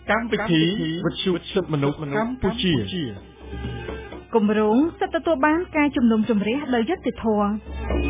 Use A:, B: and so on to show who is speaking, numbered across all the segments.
A: កម្មវិធីវិទ្យុសិទ្ធិមនុស្សកម្ពុជា
B: គម្រោងសិទ្ធិទទួលបានការជំនុំជម្រះដោយយុត្តិធម៌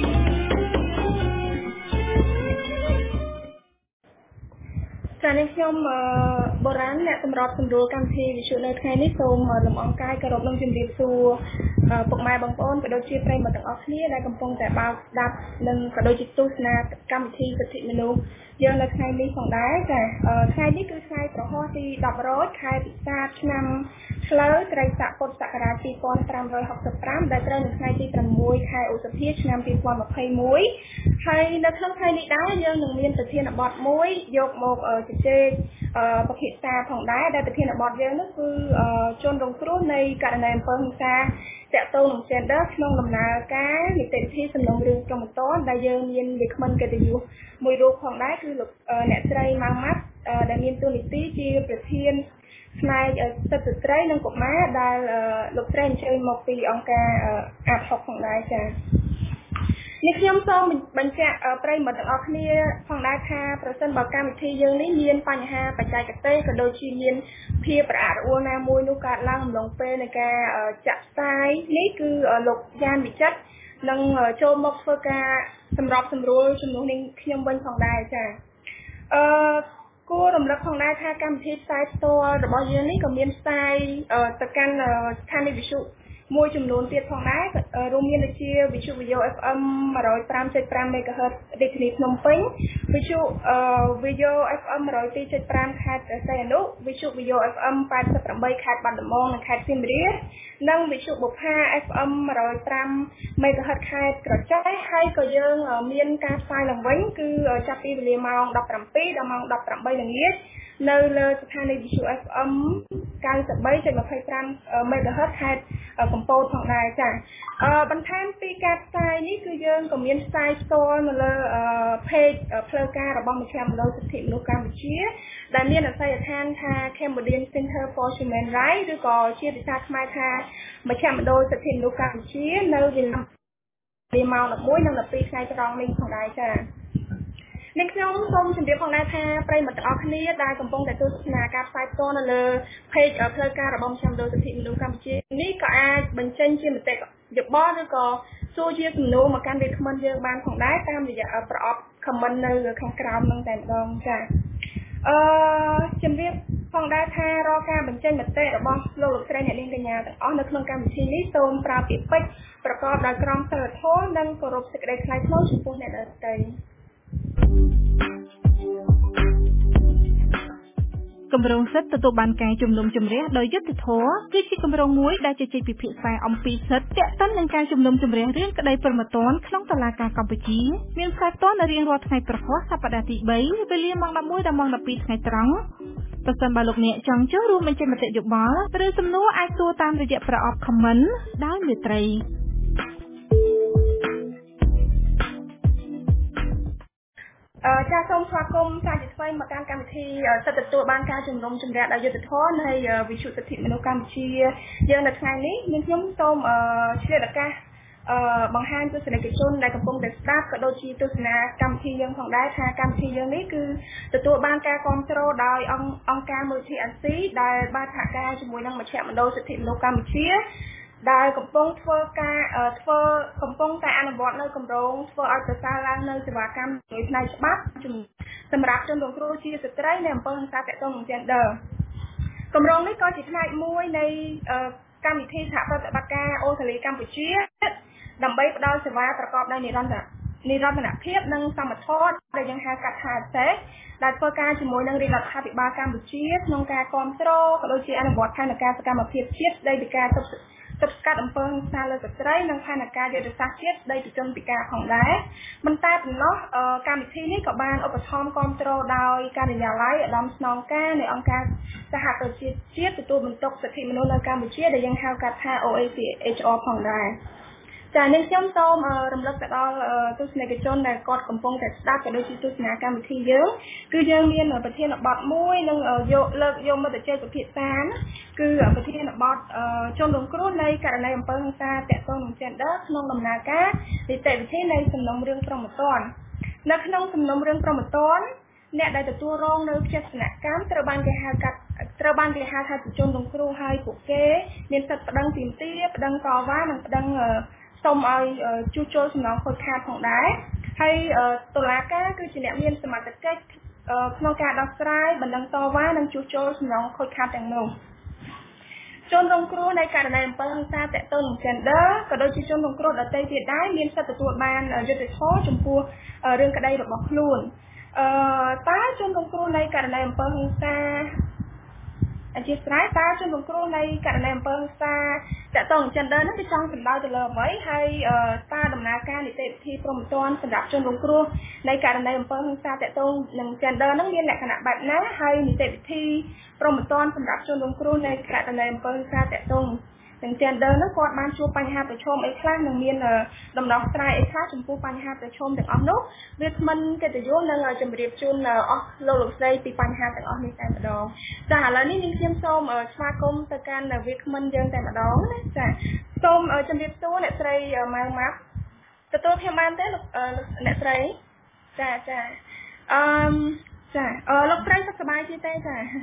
C: ចា៎នេះខ្ញុំបុរាណអ្នកសម្របសម្រួលកម្មវិធីវិទ្យុនៅថ្ងៃនេះសូមលំអរកាយគោរពនឹងជំរាបសួរពុកម៉ែបងប្អូនក៏ដូចជាប្រិយមិត្តទាំងអស់គ្នាដែលកំពុងតែបើកស្ដាប់និងក៏ដូចជាទស្សនាកម្មវិធីសិទ្ធិមនុស្សយើងនៅថ្ងៃនេះផងដែរចា៎ថ្ងៃនេះគឺថ្ងៃប្រហោះទី10រោចខែពិសាខឆ្នាំឆ្លូវត្រីស័កពុទ្ធសករាជ2565ដែលត្រូវនៅថ្ងៃទី6ខែឧសភាឆ្នាំ2021ហើយនៅក្នុងថ្ងៃនេះដែរយើងនឹងមានប្រធានបទមួយយកមកជជែកពិភាក្សាផងដែរដែលប្រធានបទយើងនោះគឺជនរងគ្រោះនៃករណីអំពើហិង្សាតាក់ទងនឹង gender ក្នុងដំណើរការនីតិវិធីសំណុំរឿងព្រហ្មទណ្ឌដែលយើងមានវាគ្មិនកិត្តិយសមួយរូបផងដែរគឺលោកអ្នកស្រីម៉ាម៉ាត់ដែលមានតួនាទីជាប្រធានផ្នែកសិទ្ធិស្ត្រីនិងកុមារដែលលោកស្រីអញ្ជើញមកពីអង្គការអាត់ហុកផងដែរចា៎នេះខ្ញុំសូមបញ្ជាក់ប្រិយមិត្តទាំងអស់គ្នាផងដែរថាប្រសិនបើកម្មវិធីយើងនេះមានបញ្ហាបច្ចេកទេសក៏ដូចជាមានភាពរអាក់រអួលណាមួយនោះកើតឡើងអំឡុងពេលនៃការចាក់ផ្សាយនេះគឺលោកយ៉ានវិចិត្រនឹងចូលមកធ្វើការសម្របសម្រួលជំនួសនេះខ្ញុំវិញផងដែរចា៎គួររំលឹកផងដែរថាកម្មវិធីផ្សាយផ្ទាល់របស់យើងនេះក៏មានផ្សាយទៅកាន់ស្ថានីយវិទ្យុមួយចំនួនទៀតផងដែររួមមានដូចជាវិទ្យុ VO FM 105.5 MHz រាជធានីភ្នំពេញវិទ្យុ VO FM 102.5 ខេត្តព្រះសីហនុវិទ្យុ VO FM 88 ខេត្តបាត់ដំបងនិងខេត្តសៀមរាបនិងវិទ្យុបុប្ផា FM 105 MHz ខេត្តក្រចេះហើយក៏យើងមានការផ្សាយឡើងវិញគឺចាប់ពីវេលាម៉ោង 17 ដល់ម៉ោង 18 ល្ងាចនៅលើស្ថានីយវិទ្យុ FM 93.25 MHz ខេត្តកំពតផងដែរចា៎បន្ថែមពីការផ្សាយនេះគឺយើងក៏មានផ្សាយផ្ទាល់នៅលើ page ផ្លូវការរបស់មជ្ឈមណ្ឌលសិទ្ធិមនុស្សកម្ពុជាដែលមានអាសយដ្ឋានថា Cambodian Center for Human Rights ឬក៏ជាភាសាខ្មែរថាមជ្ឈមណ្ឌលសិទ្ធិមនុស្សកម្ពុជានៅវេលាម៉ោង 11 និង 12 ថ្ងៃត្រង់នេះផងដែរចា៎នេះខ្ញុំសូមជម្រាបផងដែរថាប្រិយមិត្តទាំងអស់គ្នាដែលកំពុងតែទស្សនាការផ្សាយផ្ទាល់នៅលើ page ផ្លូវការរបស់មជ្ឈមណ្ឌលសិទ្ធិមនុស្សកម្ពុជានេះក៏អាចបញ្ចេញជាមតិយោបល់ឬក៏សួរជាសំណួរមកកាន់វាគ្មិនយើងបានផងដែរតាមរយៈប្រអប់ comment នៅខាងក្រោមនឹងតែម្ដងចា៎ជំរាបផងដែរថារាល់ការបញ្ចេញមតិរបស់លោកស្រីអ្នកនាងកញ្ញាទាំងអស់នៅក្នុងកម្មវិធីនេះសូមប្រើពាក្យពេចន៍ប្រកបដោយក្រមសីលធម៌និងគោរពសេចក្តីថ្លៃថ្នូរចំពោះអ្នកដទៃ
B: គម្រោងសិទ្ធិទទួលបានការជំនុំជម្រះដោយយុត្តិធម៌គឺជាគម្រោងមួយដែលជជែកពិភាក្សាអំពីសិទ្ធិទាក់ទិននឹងការជំនុំជម្រះរឿងក្តីព្រហ្មទណ្ឌក្នុងតុលាការកម្ពុជាមានផ្សាយផ្ទាល់នៅរៀងរាល់ថ្ងៃប្រហោះសប្តាហ៍ទី3វេលាម៉ោង 11 ដល់ម៉ោង 12 ថ្ងៃត្រង់ប្រសិនបើលោកអ្នកចង់ចូលរួមបញ្ចេញមតិយោបល់ឬសំណួរអាចសួរតាមរយៈប្រអប់ comment ដោយមេត្រី
C: ចាសសូមស្វាគមន៍សាជាថ្មីមកកាន់កម្មវិធីសិទ្ធិទទួលបានការជំនុំជម្រះដោយយុត្តិធម៌នៃវិទ្យុសិទ្ធិមនុស្សកម្ពុជាយើងនៅថ្ងៃនេះនាងខ្ញុំសូមឆ្លៀតឱកាសបង្ហាញទស្សនិកជនដែលកំពុងតែស្ដាប់ក៏ដូចជាទស្សនាកម្មវិធីយើងផងដែរថាកម្មវិធីយើងនេះគឺទទួលបានការគាំទ្រដោយអង្គការមូលនិធិអាស៊ីដែលបានសហការជាមួយនឹងមជ្ឈមណ្ឌលសិទ្ធិមនុស្សកម្ពុជាដែលកំពុងកំពុងតែអនុវត្តនៅគម្រោងធ្វើឲ្យប្រសើរឡើងនៅសេវាកម្មជំនួយផ្នែកច្បាប់សម្រាប់ជនរងគ្រោះជាស្ត្រីនៅអំពើហិង្សាតាក់ទងនឹង gender គម្រោងនេះក៏ជាផ្នែកមួយនៃកម្មវិធីសហប្រតិបត្តិការអូស្ត្រាលីកម្ពុជាដើម្បីផ្ដល់សេវាប្រកបដោយនិរន្តរភាពនិងសមត្ថភាពដែលយើងហៅកាត់ថា ACES ដែលធ្វើការជាមួយនឹងរាជរដ្ឋាភិបាលកម្ពុជាក្នុងការគ្រប់គ្រងក៏ដូចជាអនុវត្តផែនការសកម្មភាពជាតិស្ដីពីការទប់ស្កាត់អំពើហិង្សាលើស្ត្រីនិងផែនការយុទ្ធសាស្ត្រជាតិស្ដីពីជនពិការផងដែរមិនតែប៉ុណ្ណោះកម្មវិធីនេះក៏បានឧបត្ថម្ភគ្រប់គ្រងដោយការិយាល័យឧត្តមស្នងការនៃអង្គការសហប្រជាជាតិទទួលបន្ទុកសិទ្ធិមនុស្សនៅកម្ពុជាដែលយើងហៅកាត់ថា OHCHR ផងដែរចា៎នេះខ្ញុំសូមរំលឹកទៅដល់ទស្សនិកជនដែលគាត់កំពុងតែស្ដាប់ក៏ដូចជាទស្សនាកម្មវិធីយើងគឺយើងមានប្រធានបទមួយនឹងលើកយកមកជជែកពិភាក្សាគឺប្រធានបទជនរងគ្រោះនៃករណីអំពើហិង្សាតាក់ទងនឹង gender ក្នុងដំណើរការនីតិវិធីនៃសំណុំរឿងព្រហ្មទណ្ឌនៅក្នុងសំណុំរឿងព្រហ្មទណ្ឌអ្នកដែលទទួលរងនៅផ្ទះស្នាក់កម្មត្រូវបានគេហៅថាជាជនរងគ្រោះហើយពួកគេមានសិទ្ធិប្តឹងទាមទារប្តឹងតវ៉ានិងប្តឹងសូមឲ្យជួសជុលសំណងខូចខាតផងដែរហើយតុលាការគឺជាអ្នកមានសមត្ថកិច្ចក្នុងការដោះស្រាយបណ្ដឹងតវ៉ានិងជួសជុលសំណងខូចខាតទាំងនោះជនរងគ្រោះនៃករណីអំពើហិង្សាទាក់ទងនឹង gender ក៏ដូចជាជនរងគ្រោះដទៃទៀតដែរមានសិទ្ធិទទួលបានយុត្តិធម៌ចំពោះរឿងក្តីរបស់ខ្លួនតើជនរងគ្រោះនៃករណីអំពើហិង្សាអធិស្ឋានតើជនរងគ្រោះនៃករណីអំពើហិង្សាទាក់ទងនឹង gender នេះគឺចង់សំដៅទៅលើអ្វីហើយតើដំណើរការនីតិវិធីព្រហ្មទណ្ឌសម្រាប់ជនរងគ្រោះនៃករណីអំពើហិង្សាទាក់ទងនឹង gender នឹងមានលក្ខណៈបែបណាហើយនីតិវិធីព្រហ្មទណ្ឌសម្រាប់ជនរងគ្រោះនៃករណីអំពើហិង្សាទាក់ទងនឹង gender នោះគាត់បានជួបបញ្ហាប្រឈមអីខ្លះនិងមានដំណោះស្រាយអីខ្លះចំពោះបញ្ហាប្រឈមទាំងអស់នោះវាគ្មិនកិត្តិយសនឹងជម្រាបជូនអស់លោកស្រីពីបញ្ហាទាំងអស់នេះតែម្ដងចាឥឡូវនេះនាងខ្ញុំសូមស្វាគមន៍ទៅកាន់វាគ្មិនយើងតែម្ដងណាចាសូមជម្រាបសួរអ្នកស្រីម៉ៅម៉ាប់ទទួលខ្ញុំបានទេលោកអ្នកស្រីចាចាលោកស្រីសុខសប្បាយទេចា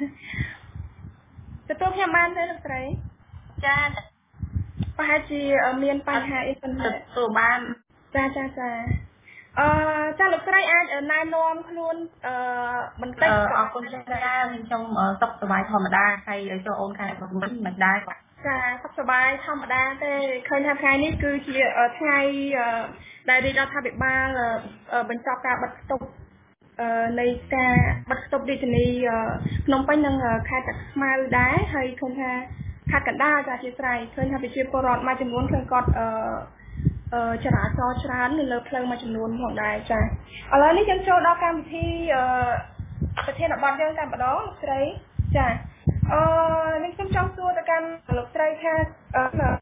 C: ទទួលខ្ញុំបានទេលោកស្រីចាប្រហែលជាមានបញ្ហាអីប៉ុន្តែទទួលបានចាចាលោកស្រីអាចណែនាំខ្លួនបន្តិចអរគុណច្រើនខ្ញុំសុខសប្បាយធម្មតាហើយចូលអូនខែប្រមិនមិនដែរចាសុខសប្បាយធម្មតាទេឃើញថាថ្ងៃនេះគឺជាថ្ងៃដែលរាជរដ្ឋាភិបាលបញ្ចប់ការបិទស្តុបនៃការបិទស្តុបរាជធានីភ្នំពេញនិងខេត្តតាខ្មៅដែរហើយឃើញថាខេត្តកណ្ដាលចាជាស្រ័យឃើញថាប្រជាពលរដ្ឋមួយចំនួនឃើញគាត់ចរាចរណ៍ច្រើននៅលើផ្លូវមួយចំនួនផងដែរចាឥឡូវនេះយើងចូលដល់កម្មវិធីប្រធានបទយើងតែម្ដងលោកស្រីចានេះខ្ញុំចង់សួរទៅកាន់លោកស្រីថាតើ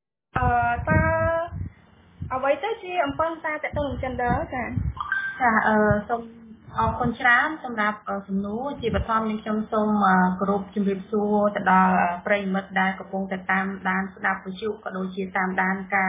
C: អ្វីទៅជាអំពើហិង្សាទាក់ទងនឹង gender ចាសូមអរគុណច្រើនសម្រាប់សំណួរជាបឋមនេះខ្ញុំសូមគោរពជម្រាបសួរទៅដល់ប្រិយមិត្តដែលកំពុងតែតាមដានស្ដាប់វិទ្យុក៏ដូចជាតាមដានការ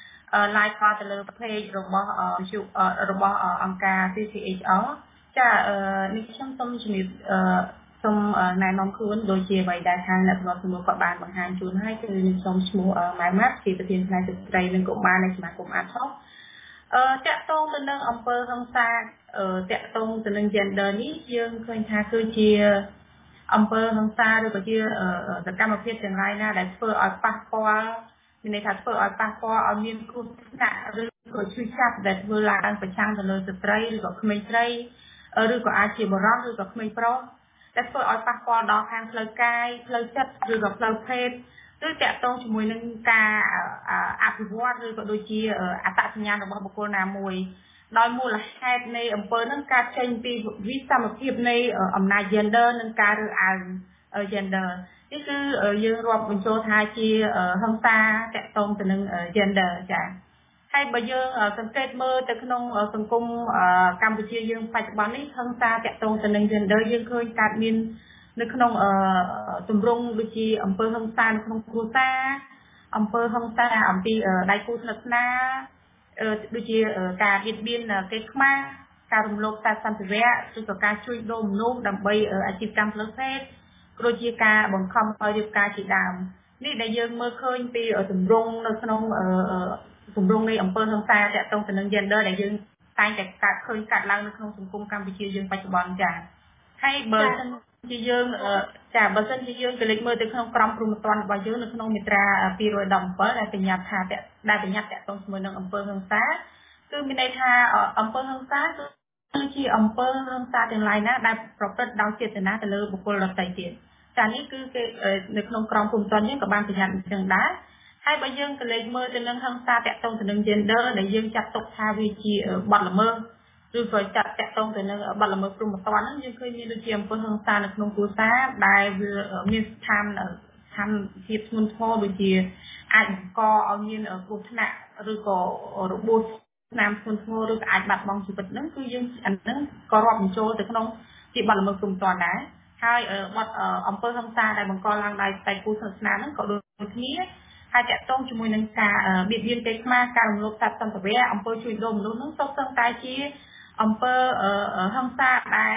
C: live ក៏ទៅលើ page របស់វិទ្យុរបស់អង្គការ CCHR ចានេះខ្ញុំសូមជម្រាបសូមណែនាំខ្លួនដូចជាអ្វីដែលខាងអ្នកសម្របសម្រួលគាត់បានបង្ហាញជូនហើយគឺខ្ញុំសូមឈ្មោះម៉ែម៉ាត់ជាប្រធានផ្នែកស្ត្រីនិងកុមារនៃសមាគមអាតហុកតាក់ទងទៅនឹងអំពើហិង្សាតាក់ទងទៅនឹង gender នេះយើងឃើញថាគឺជាអំពើហិង្សាឬក៏ជាសកម្មភាពទាំងឡាយណាដែលធ្វើឲ្យប៉ះពាល់មានន័យថាធ្វើឲ្យប៉ះពាល់ឲ្យមានគ្រោះថ្នាក់ឬក៏ឈឺចាប់ដែលធ្វើឡើងប្រឆាំងទៅលើស្ត្រីឬក៏ក្មេងស្រីឬក៏អាចជាបុរសឬក៏ក្មេងប្រុសដែលធ្វើឲ្យប៉ះពាល់ដល់ខាងផ្លូវកាយផ្លូវចិត្តឬក៏ផ្លូវភេទឬតាក់ទងជាមួយនឹងការអភិវឌ្ឍឬក៏ដូចជាអត្តសញ្ញាណរបស់បុគ្គលណាមួយដោយមូលហេតុនៃអំពើនឹងកើតចេញពីវិសមភាពនៃអំណាច gender និងការរើសអើង gender នេះគឺយើងរាប់បញ្ចូលថាជាហិង្សាតាក់ទងទៅនឹង gender ចា៎ហើយបើយើងសង្កេតមើលទៅក្នុងសង្គមកម្ពុជាយើងបច្ចុប្បន្ននេះហិង្សាតាក់ទងទៅនឹង gender យើងឃើញកើតមាននៅក្នុងទម្រង់ដូចជាអំពើហិង្សានៅក្នុងគ្រួសារអំពើហិង្សាអំពីដៃគូស្និទ្ធស្នាលដូចជាការបៀតបៀនគេខ្មាស់ការរំលោភសិទ្ធិសន្តិវៈឬក៏ការជួញដូរមនុស្សដើម្បីអាជីវកម្មផ្លូវភេទក៏ដូចជាការបង្ខំឲ្យរៀបការជាដើមនេះដែលយើងមើលឃើញពីទម្រង់នៅក្នុងទម្រង់នៃអំពើហិង្សាតាក់ទងទៅនឹង gender ដែលយើងតែងតែឃើញកើតឡើងនៅក្នុងសង្គមកម្ពុជាយើងបច្ចុប្បន្នចា៎ហើយបើសិនជាយើងបើសិនជាយើងក៏លេចមើលទៅក្នុងក្រមព្រហ្មទណ្ឌរបស់យើងនៅក្នុងមាត្រា217ដែលបញ្ញត្តិថាតាក់ទងជាមួយនឹងអំពើហិង្សាគឺមានន័យថាអំពើហិង្សាគឺជាអំពើហិង្សាទាំងឡាយណាដែលប្រព្រឹត្តដោយចេតនាទៅលើបុគ្គលដទៃទៀតចានេះគឺគេនៅក្នុងក្រមព្រហ្មទណ្ឌយើងក៏បានបញ្ញត្តិអញ្ចឹងដែរហើយបើយើងក៏លេចមើលទៅនឹងហិង្សាតាក់ទងទៅនឹង gender ដែលយើងចាត់ទុកថាវាជាបទល្មើសឬក៏ចាត់តាក់ទងទៅនឹងបទល្មើសព្រហ្មទណ្ឌហ្នឹងយើងឃើញមានដូចជាអំពើហិង្សានៅក្នុងគ្រួសារដែលវាមានស្ថានភាពធ្ងន់ធ្ងរដូចជាអាចបង្កឲ្យមានគ្រោះថ្នាក់ឬក៏របួសស្នាមធ្ងន់ធ្ងរឬក៏អាចបាត់បង់ជីវិតហ្នឹងគឺយើងអាហ្នឹងក៏រាប់បញ្ចូលទៅក្នុងជាបទល្មើសព្រហ្មទណ្ឌដែរហើយបទអំពើហិង្សាដែលបង្កឡើងដោយដៃគូស្និទ្ធស្នាលហ្នឹងក៏ដូចគ្នាហើយតាក់ទងជាមួយនឹងការបៀតបៀនគេខ្មាស់ការរំលោភសិទ្ធិសន្តិវៈអំពើជួញដូរមនុស្សហ្នឹងសុទ្ធសឹងតែជាអំពើហិង្សាដែល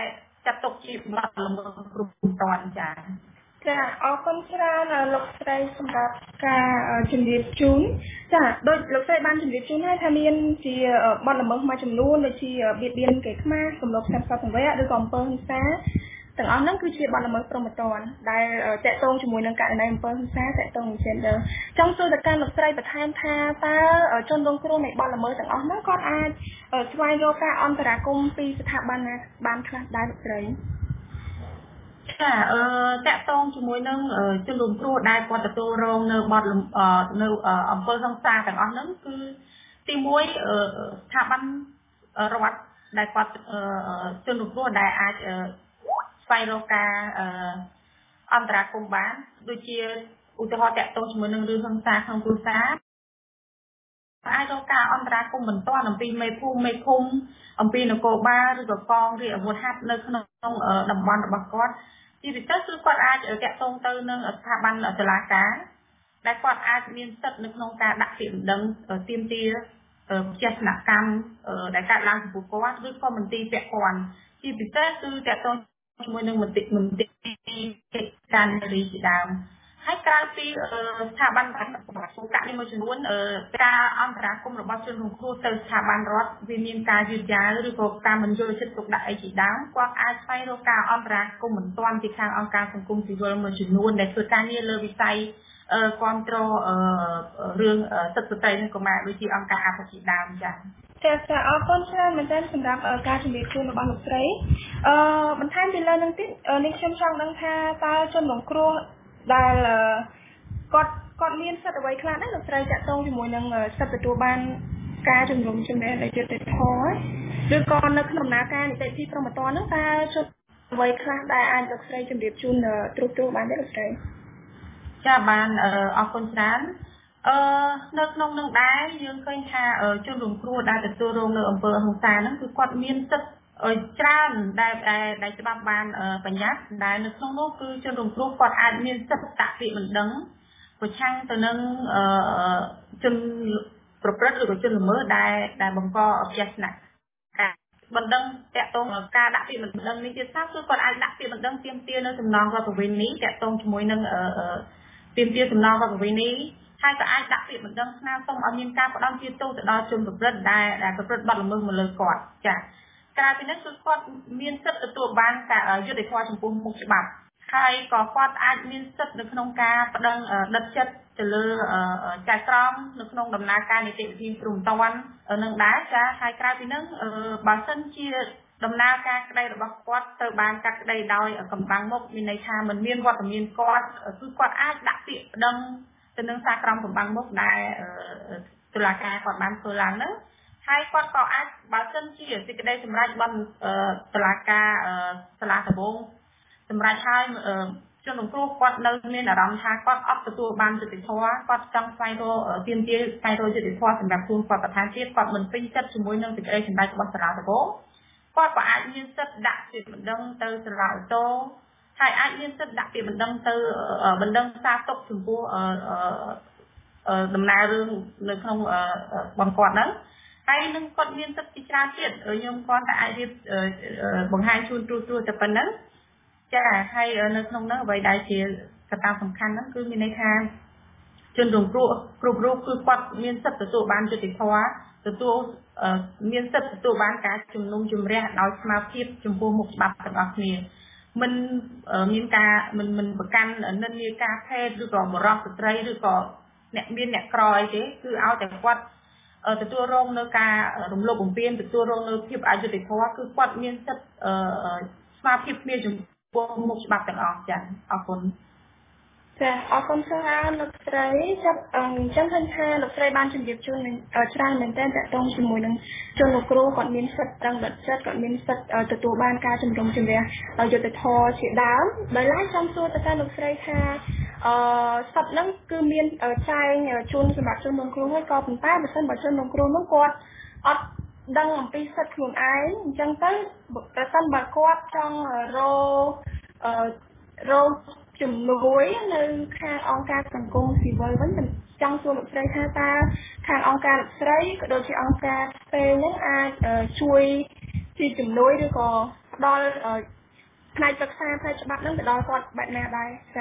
D: ចាត់ទុកជាបទល្មើសគ្រប់គ្រាន់ចា៎
C: ចាអរគុណច្រើនលោកស្រីសម្រាប់ការជម្រាបជូនចាដោយលោកស្រីបានជម្រាបជូនហើយថាមានជាបទល្មើសមួយចំនួនដូចជាបៀតបៀនគេខ្មាស់រំលោភខែផ្សព្វសង្វាក់ឬក៏អំពើហិង្សាទាំងអស់ហ្នឹងគឺជាបទល្មើសព្រហ្មទណ្ឌដែលតាក់ទងជាមួយនឹងករណីអំពើហិង្សាតាក់ទងនឹង gender ចង់សួរទៅកាន់លោកស្រីបន្ថែមថាតើជនរងគ្រោះនៃបទល្មើសទាំងអស់ហ្នឹងគាត់អាចស្វែងរកការអន្តរាគមន៍ពីស្ថាប័នណាបានខ្លះដែរលោកស្រី
D: ចាតាក់ទងជាមួយនឹងជនរងគ្រោះដែលគាត់ទទួលរងនៅបទនៅអំពើហិង្សាទាំងអស់ហ្នឹងគឺទី1ស្ថាប័នរដ្ឋដែលគាត់ជនរងគ្រោះដែលអាចស្វែងរកការអន្តរាគមន៍បានដូចជាឧទាហរណ៍តាក់ទងជាមួយនឹងរឿងហិង្សាក្នុងគ្រួសារអាចរកការអន្តរាគមន៍បន្ទាន់អំពីមេភូមិមេឃុំអំពីនគរបាលឬក៏កងរាជអាវុធហត្ថនៅក្នុងតំបន់របស់គាត់ជាពិសេសគឺគាត់អាចតាក់ទងទៅនឹងស្ថាប័នតុលាការដែលគាត់អាចមានសិទ្ធិនៅក្នុងការដាក់ពាក្យបណ្ដឹងទាមទារវិជាស្នកម្មដែលកើតឡើងចំពោះគាត់ឬក៏មន្ទីរពាក់ព័ន្ធជាពិសេសគឺតាក់ទងជាមួយនឹងមន្ទីរការនារីជាដើមហើយក្រៅពីស្ថាប័នរដ្ឋករណីមួយចំនួនការអន្តរាគមន៍របស់ជនរងគ្រោះទៅស្ថាប័នរដ្ឋវាមានការយឺតយ៉ាវឬក៏ការមិនយល់ចិត្តទុកដាក់អីជាដើមគាត់អាចស្វែងរកការអន្តរាគមន៍បន្ទាន់ពីខាងអង្គការសង្គមស៊ីវិលមួយចំនួនដែលធ្វើការងារលើវិស័យគ្រប់គ្រងរឿងសិទ្ធិស្ត្រីនិងកុមារដូចជាអង្គការអភិជាដើមចា៎
C: ចាអរគុណច្រើនមែនទែនសម្រាប់ការជម្រាបជូនរបស់លោកស្រីបន្ថែមពីលើនឹងទៀតនេះខ្ញុំចង់ដឹងថាតើជនរងគ្រោះដែលគាត់មានសិទ្ធិអ្វីខ្លះដែរលោកស្រីតាក់ទងជាមួយនឹងសិទ្ធិទទួលបានការជំនុំជម្រះដោយយុត្តិធម៌ឬក៏នៅក្នុងដំណើរការនីតិវិធីព្រហ្មទណ្ឌហ្នឹងតើជនអ្វីខ្លះដែលអាចលោកស្រីជម្រាបជូនត្រួសបានទេលោកស្រី
D: ចាបានអរគុណច្រើននៅក្នុងនឹងដែរយើងឃើញថាជនរងគ្រោះដែលទទួលរងនៅអំពើហិង្សាហ្នឹងគឺគាត់មានសិទ្ធិច្រើនដែលច្បាប់បានបញ្ញត្តិដែលនៅក្នុងនោះគឺជនរងគ្រោះគាត់អាចមានសិទ្ធិដាក់ពាក្យបណ្ដឹងប្រឆាំងទៅនឹងជនប្រព្រឹត្តឬក៏ជនល្មើសដែលបង្កអព្យាស្នការបណ្ដឹងតាក់ទងការដាក់ពាក្យបណ្ដឹងនេះទៀតថាគឺគាត់អាចដាក់ពាក្យបណ្ដឹងទាមទារនៅសំណងរដ្ឋប្រវេណីតាក់ទងជាមួយនឹងទាមទារសំណងរដ្ឋប្រវេណីហើយក៏អាចដាក់ពាក្យបណ្ដឹងស្នើសុំឲ្យមានការផ្តន្ទាទោសទៅដល់ជនប្រព្រឹត្តដែលប្រព្រឹត្តបទល្មើសមកលើគាត់ចា៎ក្រៅពីនេះគឺគាត់មានសិទ្ធិទទួលបានការយុត្តិធម៌ចំពោះមុខច្បាប់ហើយក៏គាត់អាចមានសិទ្ធិនៅក្នុងការប្តឹងដិតចិត្តទៅលើចៅក្រមនៅក្នុងដំណើរការនីតិវិធីព្រហ្មទណ្ឌនឹងដែរចា៎ហើយក្រៅពីនេះបើសិនជាដំណើរការក្តីរបស់គាត់ទៅបានកាត់ក្តីដោយកម្បាំងមុខមានន័យថាមិនមានវត្តមានគាត់គឺគាត់អាចដាក់ពាក្យប្តឹងទៅនឹងសារក្រមកម្បាំងមុខដែលតុលាការគាត់បានធ្វើឡើងហ្នឹងហើយគាត់ក៏អាចបើសិនជាសេចក្តីសម្រេចរបស់តុលាការសាលាដំបងសម្រេចហើយជនរងគ្រោះគាត់នៅមានអារម្មណ៍ថាគាត់អត់ទទួលបានយុត្តិធម៌គាត់ចង់ស្វែងរកទាមទារស្វែងរកយុត្តិធម៌សម្រាប់ខ្លួនគាត់បន្ថែមទៀតគាត់មិនពេញចិត្តជាមួយនឹងសេចក្តីសម្រេចរបស់សាលាដំបងគាត់ក៏អាចមានសិទ្ធិដាក់ពាក្យបណ្ដឹងទៅសាលាឧទ្ធរណ៍ហើយអាចមានសិទ្ធិដាក់ពាក្យបណ្ដឹងទៅបណ្ដឹងសារទុកចំពោះដំណើររឿងនៅក្នុងបង្គាប់ហ្នឹងហើយនឹងគាត់មានសិទ្ធិជាច្រើនទៀតខ្ញុំគាត់តែអាចរៀបបង្ហាញជូនទូទៅប៉ុណ្ណឹងចាហើយនៅក្នុងនោះអ្វីដែលជាកត្តាសំខាន់ហ្នឹងគឺមានន័យថាជនរងគ្រោះគ្រប់រូបគឺគាត់មានសិទ្ធិទទួលបានយុត្តិធម៌មានសិទ្ធិទទួលបានការជំនុំជម្រះដោយស្មារតីចំពោះមុខច្បាប់ទាំងអស់គ្នាមិនមានការមិនប្រកាន់និន្នាការភេទឬក៏បរិបទស្ត្រីឬក៏អ្នកមានអ្នកក្រអីទេគឺឲ្យតែគាត់ទទួលរងនៅការរំលោភបំពានទទួលរងនៅភាពអយុត្តិធម៌គឺគាត់មានសិទ្ធិស្មារតីគ្នាចំពោះមុខច្បាប់ទាំងអស់ចា៎អរគុណ
C: ចាអរគុណច្រើនលោកស្រីចាប់អញ្ចឹងឃើញថាលោកស្រីបានជម្រាបជូនច្រើនមែនទែនតាក់ទងជាមួយនឹងជនរងគ្រោះគាត់មានសិទ្ធិដិតចិត្តគាត់មានសិទ្ធិទទួលបានការជំនុំជម្រះយុត្តិធម៌ជាដើមដោយឡែកចង់សួរទៅកាន់លោកស្រីថាសិទ្ធិហ្នឹងគឺមានចែងជូនសម្រាប់ជនរងគ្រោះហើយក៏ប៉ុន្តែបើសិនបើជនរងគ្រោះនោះគាត់អត់ដឹងអំពីសិទ្ធិខ្លួនឯងអញ្ចឹងទៅប្រសិនបើគាត់ចង់រកជំនួយនៅខាងអង្គការសង្គមស៊ីវិលវិញចង់សួរលោកស្រីថាតើខាងអង្គការលោកស្រីក៏ដូចជាអង្គការផ្សេងហ្នឹងអាចជួយជាជំនួយឬក៏ផ្ដល់ផ្នែកសិក្សាផ្នែកច្បាប់ហ្នឹងទៅដល់គាត់បែបណាដែរចា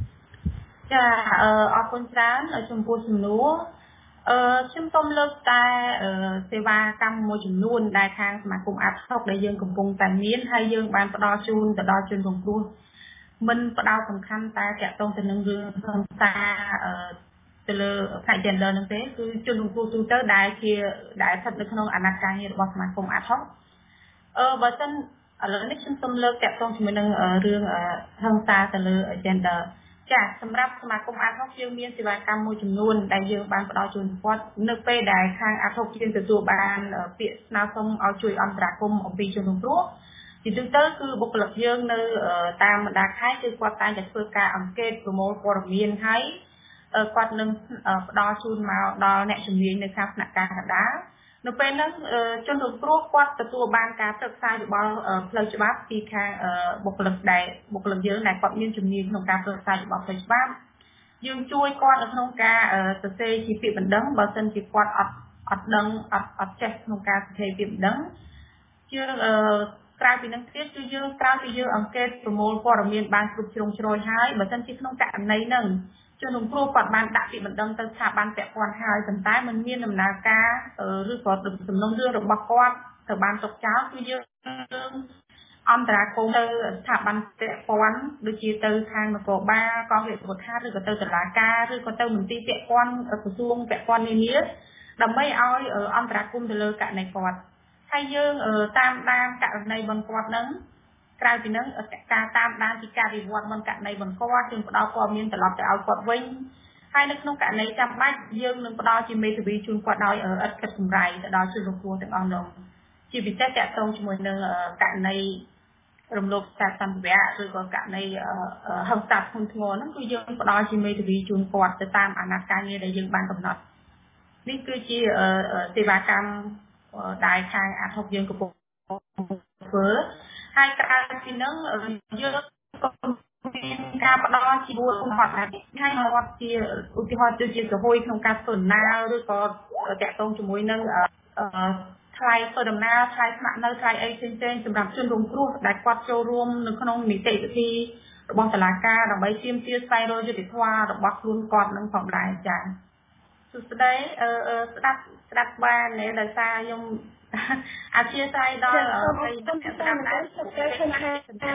D: អរគុណច្រើនចំពោះសំណួរខ្ញុំសូមលើកតែសេវាកម្មមួយចំនួនដែលខាងសមាគមអាត់ហុកដែលយើងកំពុងតែមានហើយយើងបានផ្ដល់ជូនទៅដល់ជនរងគ្រោះមិនផ្ដោតសំខាន់តែតាក់ទងទៅនឹងរឿងហិង្សាទៅលើផ្នែក gender ហ្នឹងទេគឺជនរងគ្រោះទូទៅដែលស្ថិតនៅក្នុងអាណត្តិការងាររបស់សមាគមអាត់ហុកបើសិនឥឡូវនេះខ្ញុំសូមលើកតាក់ទងជាមួយនឹងរឿងហិង្សាទៅលើ gender ចាសម្រាប់សមាគមអាត់ហុកយើងមានសេវាកម្មមួយចំនួនដែលយើងបានផ្ដល់ជូនគាត់នៅពេលដែលខាងអាត់ហុកយើងទទួលបានពាក្យស្នើសុំឲ្យជួយអន្តរាគមន៍អំពីជនរងគ្រោះទីទៅគឺបុគ្គលិកយើងនៅតាមបណ្ដាខេត្តគឺគាត់តែងតែធ្វើការអង្កេតប្រមូលព័ត៌មានហើយគាត់នឹងផ្ដល់ជូនមកដល់អ្នកជំនាញនៅខាងថ្នាក់ការកណ្ដាលនៅពេលហ្នឹងជនរងគ្រោះគាត់ទទួលបានការប្រឹក្សាយោបល់ផ្លូវច្បាប់ពីខាងបុគ្គលិកយើងដែលគាត់មានជំនាញក្នុងការប្រឹក្សាយោបល់ផ្លូវច្បាប់យើងជួយគាត់នៅក្នុងការសរសេរជាពាក្យបណ្ដឹងបើសិនជាគាត់អត់ដឹងអត់ចេះក្នុងការសរសេរពាក្យបណ្ដឹងជាក្រៅពីនឹងទៀតគឺយើងក្រៅពីយើងអង្កេតប្រមូលព័ត៌មានបានគ្រប់ជ្រុងជ្រោយហើយបើសិនជាក្នុងករណីហ្នឹងជនរងគ្រោះគាត់បានដាក់ពាក្យបណ្ដឹងទៅស្ថាប័នពាក់ព័ន្ធហើយប៉ុន្តែมันមានដំណើរការឬក៏សំណុំរឿងរបស់គាត់ទៅបានទុកចោលគឺយើងអន្តរាគមន៍ទៅស្ថាប័នពាក់ព័ន្ធដូចជាទៅខាងនគរបាលកងរាជរដ្ឋាភិបាលឬក៏ទៅតុលាការឬក៏ទៅមន្ទីរពាក់ព័ន្ធក្រសួងពាក់ព័ន្ធនានាដើម្បីឲ្យអន្តរាគមន៍ទៅលើករណីគាត់ហើយយើងតាមដានករណីរបស់គាត់ហ្នឹងក្រៅពីហ្នឹងការតាមដានពីការវិវត្តមិនករណីរបស់គាត់យើងផ្ដល់ព័ត៌មានត្រឡប់ទៅឲ្យគាត់វិញហើយនៅក្នុងករណីចាំបាច់យើងនឹងផ្ដល់ជាមេធាវីជូនគាត់ដោយឥតគិតកម្រៃទៅដល់ជនរងគ្រោះទាំងអស់នោះជាពិសេសតាក់ទងជាមួយនឹងករណីរំលោភសិទ្ធិសន្តិវៈឬក៏ករណីហិង្សាធ្ងន់ធ្ងរហ្នឹងគឺយើងផ្ដល់ជាមេធាវីជូនគាត់ទៅតាមអាណត្តិការងារដែលយើងបានកំណត់នេះគឺជាសេវាកម្មដែលខាងអាត់ហុកយើងកំពុងធ្វើហើយក្រៅពីហ្នឹងយើងក៏មានការផ្ដល់ជាបុគ្គលគាត់ដែរហើយគាត់ជាឧទាហរណ៍ដូចជាសហួយក្នុងការធ្វើដំណើរឬក៏តាក់ទងជាមួយនឹងថ្លៃធ្វើដំណើរថ្លៃស្នាក់នៅថ្លៃអីផ្សេងៗសម្រាប់ជនរងគ្រោះដែលគាត់ចូលរួមនៅក្នុងនីតិវិធីរបស់តុលាការដើម្បីទាមទារស្វែងរកយុត្តិធម៌របស់ខ្លួនគាត់នឹងផងដែរចា៎សួស្ដីស្ដាប់បានទេដោយសារខ្ញុំអធិស្ឋានដល់ហើយខ្ញុំស្ដាប់ដែរខ្ញុំឃើញថា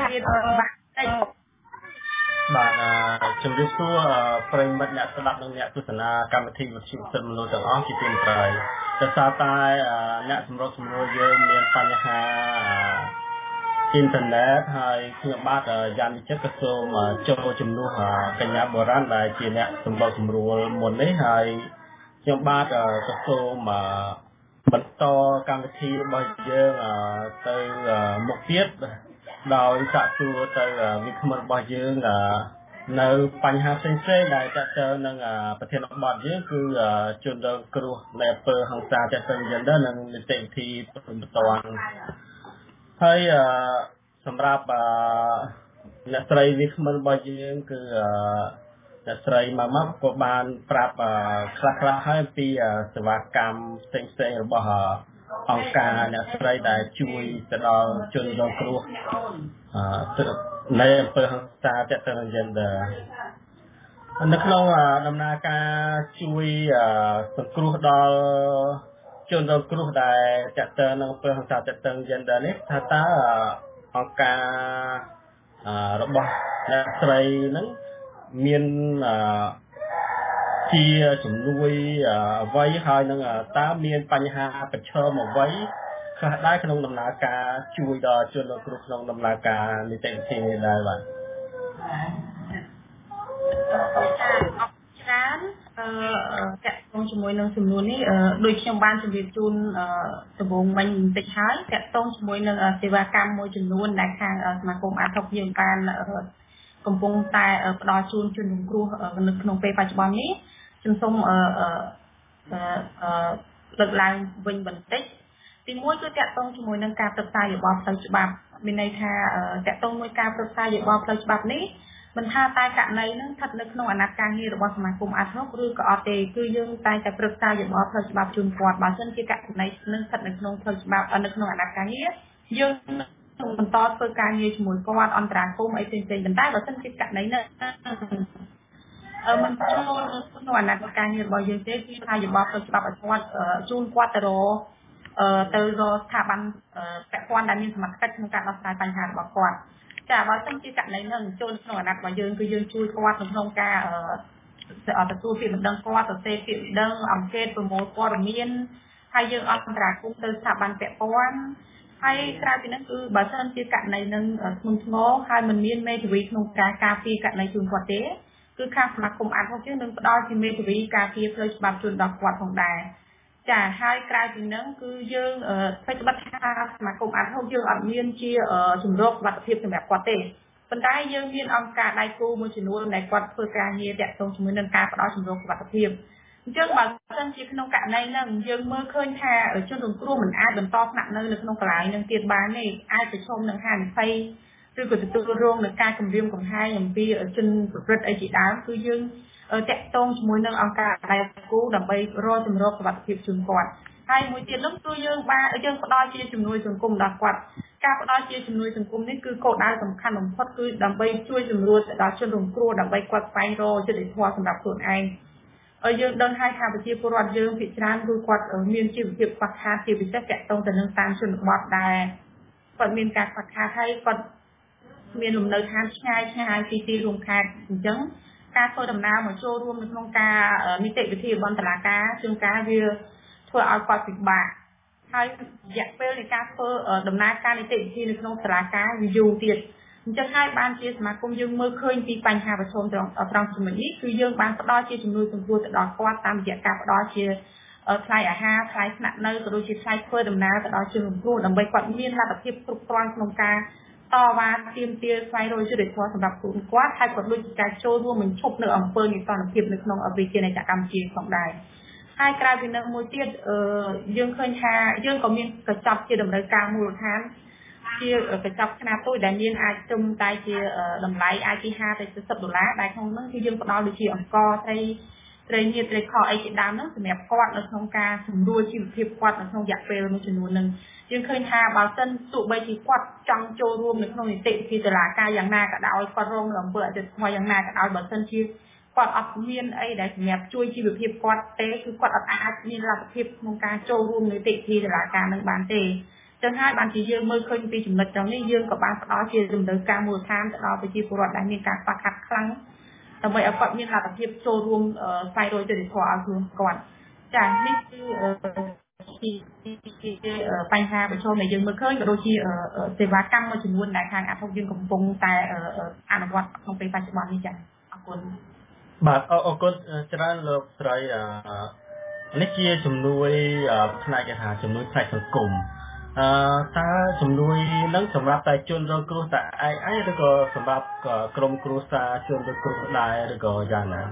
A: បាទជំរាបសួរប្រិយមិត្តអ្នកស្ដាប់និងអ្នកទស្សនាកម្មវិធីវិទ្យុសិទ្ធិមនុស្សទាំងអស់ជាទីមេត្រីដោយសារតែអ្នកសម្របសម្រួលយើងមានបញ្ហាអ៊ីនធឺណិតហើយខ្ញុំបាទយ៉ាងវិចិត្រក៏សូមចូលជំនួសកញ្ញាបុរាណដែលជាអ្នកសម្របសម្រួលមុននេះហើយខ្ញុំបាទក៏សូមបន្តកម្មវិធីរបស់យើងទៅមុខទៀតដោយសាកសួរទៅវិក្កាមរបស់យើងនៅបញ្ហាផ្សេងៗដែលតើតើនឹងប្រធានបទយើងគឺជនរងគ្រោះនៃអំពើហិង្សាចាត់ទុំ gender និងនីតិវិធីព្រមទាំងហើយសម្រាប់អ្នកស្រីវិក្កាមរបស់យើងគឺអ្នកស្រីម៉ាម៉ាក៏បានប្រាប់ខ្លះៗហើយពីសេវាកម្មផ្សេងៗរបស់អង្គការអ្នកស្រីដែលជួយទៅដល់ជនរងគ្រោះនៃអំពើហិង្សាទាក់ទងនឹង gender នៅក្នុងដំណើរការជួយសង្គ្រោះដល់ជនរងគ្រោះដែលទាក់ទងនឹងអំពើហិង្សាទាក់ទង gender នេះថាតើអង្គការរបស់អ្នកស្រីហ្នឹងមានជាជំនួយអ្វីហើយនឹងតើមានបញ្ហាប្រឈមអ្វីខ្លះដែរក្នុងដំណើរការជួយដល់ជនរងគ្រោះក្នុងដំណើរការនីតិវិធីនេះដែរបាទ
D: ច្រើនតាក់ទងជាមួយនឹងចំនួននេះដូចខ្ញុំបានជម្រាបជូនដំបូងមិញបន្តិចហើយតាក់ទងជាមួយនឹងសេវាកម្មមួយចំនួនដែលខាងសមាគមអាត់ហុកយើងបានកំពុងតែផ្ដល់ជូនជនរងគ្រោះនៅក្នុងពេលបច្ចុប្បន្ននេះខ្ញុំសូមលើកឡើងវិញបន្តិចទីមួយគឺតាក់ទងជាមួយនឹងការប្រឹក្សាយោបល់ផ្លូវច្បាប់មានន័យថាតាក់ទងមួយការប្រឹក្សាយោបល់ផ្លូវច្បាប់នេះមិនថាតែករណីនឹងស្ថិតនៅក្នុងអាណត្តិការងាររបស់សមាគមអាត់ហុកឬក៏អត់ទេគឺយើងតែងតែប្រឹក្សាយោបល់ផ្លូវច្បាប់ជូនគាត់បើមិនជាករណីនឹងស្ថិតនៅក្នុងផ្លូវច្បាប់នៅក្នុងអាណត្តិការងារយើងបន្តធ្វើការងារជាមួយគាត់អន្តរាគមន៍អីផ្សេងៗប៉ុន្តែបើសិនជាករណីនេះមិនចូលក្នុងអាណត្តិការងាររបស់យើងទេគឺថាយោបល់ផ្លូវច្បាប់ឲ្យគាត់ជូនគាត់ទៅរកស្ថាប័នពាក់ព័ន្ធដែលមានសមត្ថកិច្ចក្នុងការដោះស្រាយបញ្ហារបស់គាត់ចាបើសិនជាករណីនឹងចូលក្នុងអាណត្តិរបស់យើងគឺយើងជួយគាត់ក្នុងការទទួលពាក្យបណ្ដឹងគាត់សរសេរពាក្យបណ្ដឹងអង្កេតប្រមូលព័ត៌មានហើយយើងអន្តរាគមន៍ទៅស្ថាប័នពាក់ព័ន្ធហើយក្រៅពីនេះគឺបើសិនជាករណីនឹងធ្ងន់ធ្ងរហើយមិនមានមេធាវីក្នុងការការពារករណីជូនគាត់ទេគឺខាងសមាគមអាត6យើងនឹងផ្ដល់ជាមេធាវីការពារផ្លូវច្បាប់ជូនដល់គាត់ផងដែរចាហើយក្រៅពីនឹងគឺយើងស្វែងបិទថាសមាគមអាត6យើងអត់មានជាជំរកសុវត្ថិភាពសម្រាប់គាត់ទេប៉ុន្តែយើងមានអង្គការដៃគូមួយចំនួនដែលគាត់ធ្វើការងារតាក់ទងជាមួយនឹងការផ្ដល់ជំរកសុវត្ថិភាពអញ្ចឹងបើសិនជាក្នុងករណីហ្នឹងយើងមើលឃើញថាជនរងគ្រោះមិនអាចបន្តស្នាក់នៅក្នុងកន្លែងនឹងទៀតបានទេអាចប្រឈមនឹងហានិភ័យឬក៏ទទួលរងនឹងការគំរាមកំហែងអំពីជនប្រព្រឹត្តអីជាដើមគឺយើងតាក់ទងជាមួយនឹងអង្គការដៃគូដើម្បីរកជំរកសុវត្ថិភាពជូនគាត់ហើយមួយទៀតនោះគឺយើងផ្ដល់ជាជំនួយសង្គមដល់គាត់ការផ្ដល់ជាជំនួយសង្គមនេះគឺគោលដៅសំខាន់បំផុតគឺដើម្បីជួយជំនួយទៅដល់ជនរងគ្រោះដើម្បីគាត់ស្វែងរកយុត្តិធម៌សម្រាប់ខ្លួនឯងយើងដឹងហើយថាប្រជាពលរដ្ឋយើងភាគច្រើនគឺគាត់មានជីវភាពខ្វះខាតជាពិសេសតាក់ទងទៅនឹងតាមជនបទដែលគាត់មានការខ្វះខាតហើយគាត់មានលំនៅឋានឆ្ងាយពីទីរួមខេត្តអញ្ចឹងការធ្វើដំណើរមកចូលរួមនៅក្នុងការនីតិវិធីរបស់តុលាការជួនកាលវាធ្វើឲ្យគាត់ពិបាកហើយរយៈពេលនៃការធ្វើដំណើរការនីតិវិធីនៅក្នុងតុលាការវាយូរទៀតអញ្ចឹងហើយបានជាសមាគមយើងមើលឃើញពីបញ្ហាប្រឈមត្រង់ចំណុចនេះគឺយើងបានផ្ដល់ជាជំនួយសង្គ្រោះទៅដល់គាត់តាមរយៈការផ្ដល់ជាថ្លៃអាហារថ្លៃស្នាក់នៅក៏ដូចជាថ្លៃធ្វើដំណើរទៅដល់ជនរងគ្រោះដើម្បីគាត់មានលទ្ធភាពគ្រប់គ្រាន់ក្នុងការតវ៉ាទាមទារស្វែងរកយុត្តិធម៌សម្រាប់ខ្លួនគាត់ហើយក៏ដូចជាការចូលរួមបញ្ឈប់នៅអំពើនីតិរដ្ឋភាពនៅក្នុងវិជាណេយ្យកម្មជាផងដែរហើយក្រៅពីនឹងមួយទៀតយើងឃើញថាយើងក៏មានកញ្ចប់ជាតម្រូវការមូលដ្ឋានជាកញ្ចប់ខ្នាតតូចដែលមានអាចជុំតែជាតម្លៃអាចពី$50ទៅ$40ដែលក្នុងនោះគឺយើងផ្ដល់ដូចជាអង្គត្រីញាតត្រីខអីជាដើមហ្នឹងសម្រាប់គាត់នៅក្នុងការសម្រួលជីវភាពគាត់នៅក្នុងរយៈពេលមួយចំនួនហ្នឹងយើងឃើញថាបើសិនទោះបីជាគាត់ចង់ចូលរួមនៅក្នុងនីតិវិធីតុលាការយ៉ាងណាក៏ដោយគាត់រងនៅអំពើអយុត្តិធម៌យ៉ាងណាក៏ដោយបើសិនជាគាត់អត់មានអីដែលសម្រាប់ជួយជីវភាពគាត់ទេគឺគាត់អត់អាចមានលទ្ធភាពក្នុងការចូលរួមនីតិវិធីតុលាការនឹងបានទេចឹងហើយបានជាយើងមើលឃើញពីចំណុចត្រង់នេះយើងក៏បានផ្ដល់ជាដំណើរការមូលដ្ឋានទៅដល់ប្រជាពលរដ្ឋដែលមានការខ្វះខាតខ្លាំងដើម្បីឲ្យគាត់មានលទ្ធភាពចូលរួមស្វែងរកយុត្តិធម៌ឲ្យខ្លួនគាត់ចា៎នេះគឺបញ្ហាប្រឈមដែលយើងមើលឃើញក៏ដូចជាសេវាកម្មមួយចំនួនដែលខាងអាត់ហុកយើងកំពុងតែអនុវត្តក្នុងពេលបច្ចុប្បន្ននេះចា៎អរគុណ
A: បាទអរគុណច្រើនលោកស្រីនេះជាជំនួយផ្នែកគេថាជំនួយផ្នែកសង្គមតើជំនួយនឹងសម្រាប់តែជនរងគ្រោះតែឯងឬក៏សម្រាប់ក្រុមគ្រួសារជនរងគ្រោះដែរឬក៏យ៉ាងណា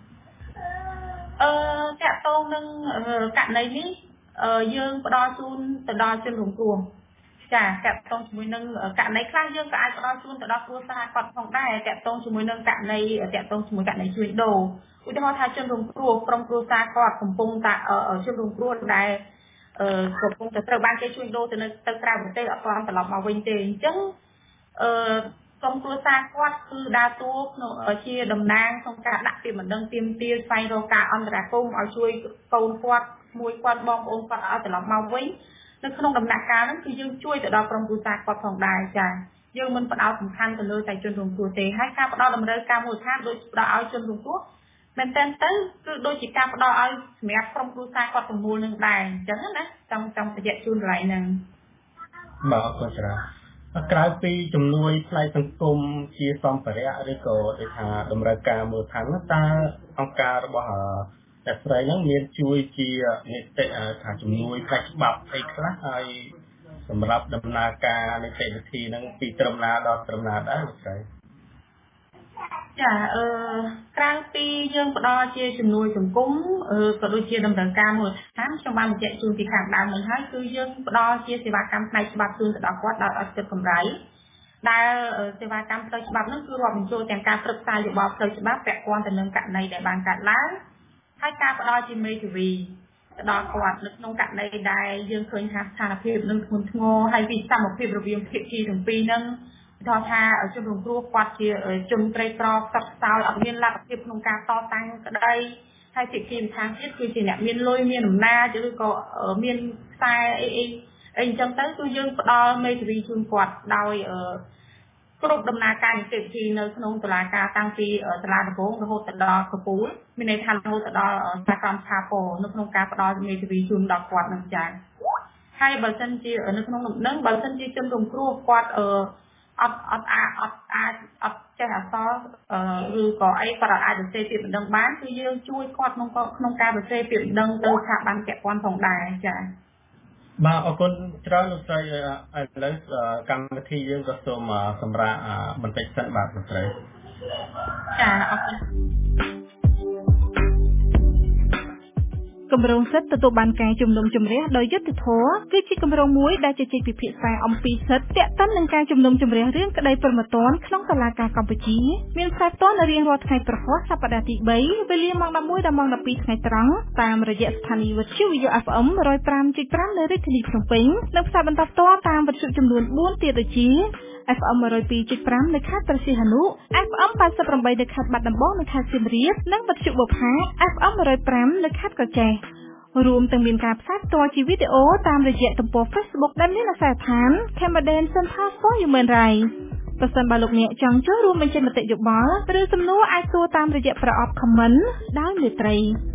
D: តាក់ទងនឹងករណីនេះយើងផ្ដល់ជូនទៅដល់ជនរងគ្រោះចាតាក់ទងជាមួយនឹងករណីខ្លះយើងក៏អាចផ្ដល់ជូនទៅដល់គ្រួសារគាត់ផងដែរតាក់ទងជាមួយនឹងករណីតាក់ទងជាមួយករណីជួញដូរឧទាហរណ៍ថាជនរងគ្រោះក្រុមគ្រួសារគាត់កំពុងតែជនរងគ្រោះដែលកំពុងតែត្រូវបានគេជួញដូរទៅក្រៅប្រទេសអត់ទាន់ត្រឡប់មកវិញទេអញ្ចឹងក្រុមគ្រួសារគាត់គឺដើរតួក្នុងជាតំណាងក្នុងការដាក់ពាក្យបណ្ដឹងទាមទារស្វែងរកការអន្តរាគមន៍ឲ្យជួយកូនគាត់មួយគាត់បងប្អូនគាត់ឲ្យត្រឡប់មកវិញនៅក្នុងដំណាក់កាលហ្នឹងគឺយើងជួយទៅដល់ក្រុមគ្រួសារគាត់ផងដែរចា៎យើងមិនផ្ដោតសំខាន់ទៅលើតែជនរងគ្រោះទេហើយការផ្ដោតតម្រូវការមូលដ្ឋានដូចផ្ដោតឲ្យជនរងគ្រោះមែនតើគឺដូចជាការផ្ដោតឲ្យសម្រាប់ក្រុមគ្រួសារគាត់ទាំងមូលនឹងដែរអញ្ចឹងណាចង់បញ្ជាក់ជូនកន្លែងហ្នឹង
A: បាទអរគុណច្រើនក្រៅពីជំនួយផ្នែកសង្គមជាសម្ភារៈឬក៏ដូចថាតម្រូវការមូលដ្ឋានតើអង្គការរបស់តែស្រីហ្នឹងមានជួយជានីតិថាជំនួយផ្នែកច្បាប់អីខ្លះហើយសម្រាប់ដំណើរការនីតិវិធីហ្នឹងពីត្រឹមណាដល់ត្រឹមណាដែរលោកស្រី
D: ចាក្រៅពីយើងផ្ដល់ជាជំនួយសង្គមក៏ដូចជាដំណើរការមូលដ្ឋានខ្ញុំបានបញ្ជាក់ជូនពីខាងដើមនេះហើយគឺយើងផ្ដល់ជាសេវាកម្មផ្នែកច្បាប់ជូនទៅដល់គាត់ដោយអត់គិតកម្រៃដែលសេវាកម្មផ្លូវច្បាប់នោះគឺរាប់បញ្ចូលទាំងការប្រឹក្សាយោបល់ផ្លូវច្បាប់ពាក់ព័ន្ធទៅនឹងករណីដែលបានកើតឡើងហើយការផ្ដល់ជាមេធាវីទៅដល់គាត់នៅក្នុងករណីដែលយើងឃើញថាស្ថានភាពនឹងធ្ងន់ធ្ងរហើយវិសមភាពរវាងភាគីទាំងពីរហ្នឹងគាត់ថាជនរងគ្រោះគាត់ជាជនក្រីក្រខ្សត់ខ្សោយអត់មានលទ្ធភាពក្នុងការតតាំងក្តីហើយភាគីម្ខាងទៀតគឺជាអ្នកមានលុយមានអំណាចឬក៏មានខ្សែអីអញ្ចឹងទៅគឺយើងផ្ដល់មេធាវីជូនគាត់ដោយគ្រប់ដំណើរការនីតិវិធីនៅក្នុងតុលាការតាំងពីសាលាដំបូងរហូតដល់កំពូលមានន័យថារហូតដល់សាក្រមស្ថាពរនៅក្នុងការផ្ដល់មេធាវីជូនដល់គាត់នឹងចា៎ហើយបើសិនជានៅក្នុងនឹងបើសិនជាជនរងគ្រោះគាត់អត់ចេះអក្សរឬក៏អីគាត់អាចសរសេរពាក្យបណ្ដឹងបានគឺយើងជួយគាត់ក្នុងការសរសេរពាក្យបណ្ដឹងទៅស្ថាប័នពាក់ព័ន្ធផងដែរចា៎
A: បាទអរគុណច្រើនលោកស្រីឥឡូវកម្មវិធីយើងក៏សូមសម្រាប់បន្តិចសិនបាទលោកស្រី
D: ចាអរគុណ
B: គម្រោងសិទ្ធិទទួលបានការជំនុំជម្រះដោយយុត្តិធម៌គឺជាគម្រោងមួយដែលជជែកពិភាក្សាអំពីសិទ្ធិទាក់ទិននឹងការជំនុំជម្រះរឿងក្តីព្រហ្មទណ្ឌក្នុងតុលាការកម្ពុជាមានផ្សាយផ្ទាល់នៅរៀងរាល់ថ្ងៃប្រហ័សសប្តាហ៍ទី3វេលាម៉ោង 11 ដល់ម៉ោង 12 ថ្ងៃត្រង់តាមរយៈស្ថានីយ៍វិទ្យុ FM 105.5 នៅរាជធានីភ្នំពេញនិងផ្សាយបន្តផ្ទាល់តាមវិទ្យុចំនួន4ទៀតដូចជា FM 102.5 នៅខេត្តព្រះសីហនុ FM 88 នៅខេត្តបាត់ដំបងនៅខេត្តសៀមរាបនិងវិទ្យុបុប្ផា FM 105 នៅខេត្តកោះចេះរួមទាំងមានការផ្សាយផ្ទាល់ជាវីដេអូតាមរយៈទំព័រ Facebook ដែលមានអាសយដ្ឋាន Camaden Center for Human Rights ប្រសិនបើលោកអ្នកចង់ចូលរួមបញ្ចេញមតិយោបល់ឬសំណួរអាចសួរតាមរយៈប្រអប់ Comment ដោយមេត្រី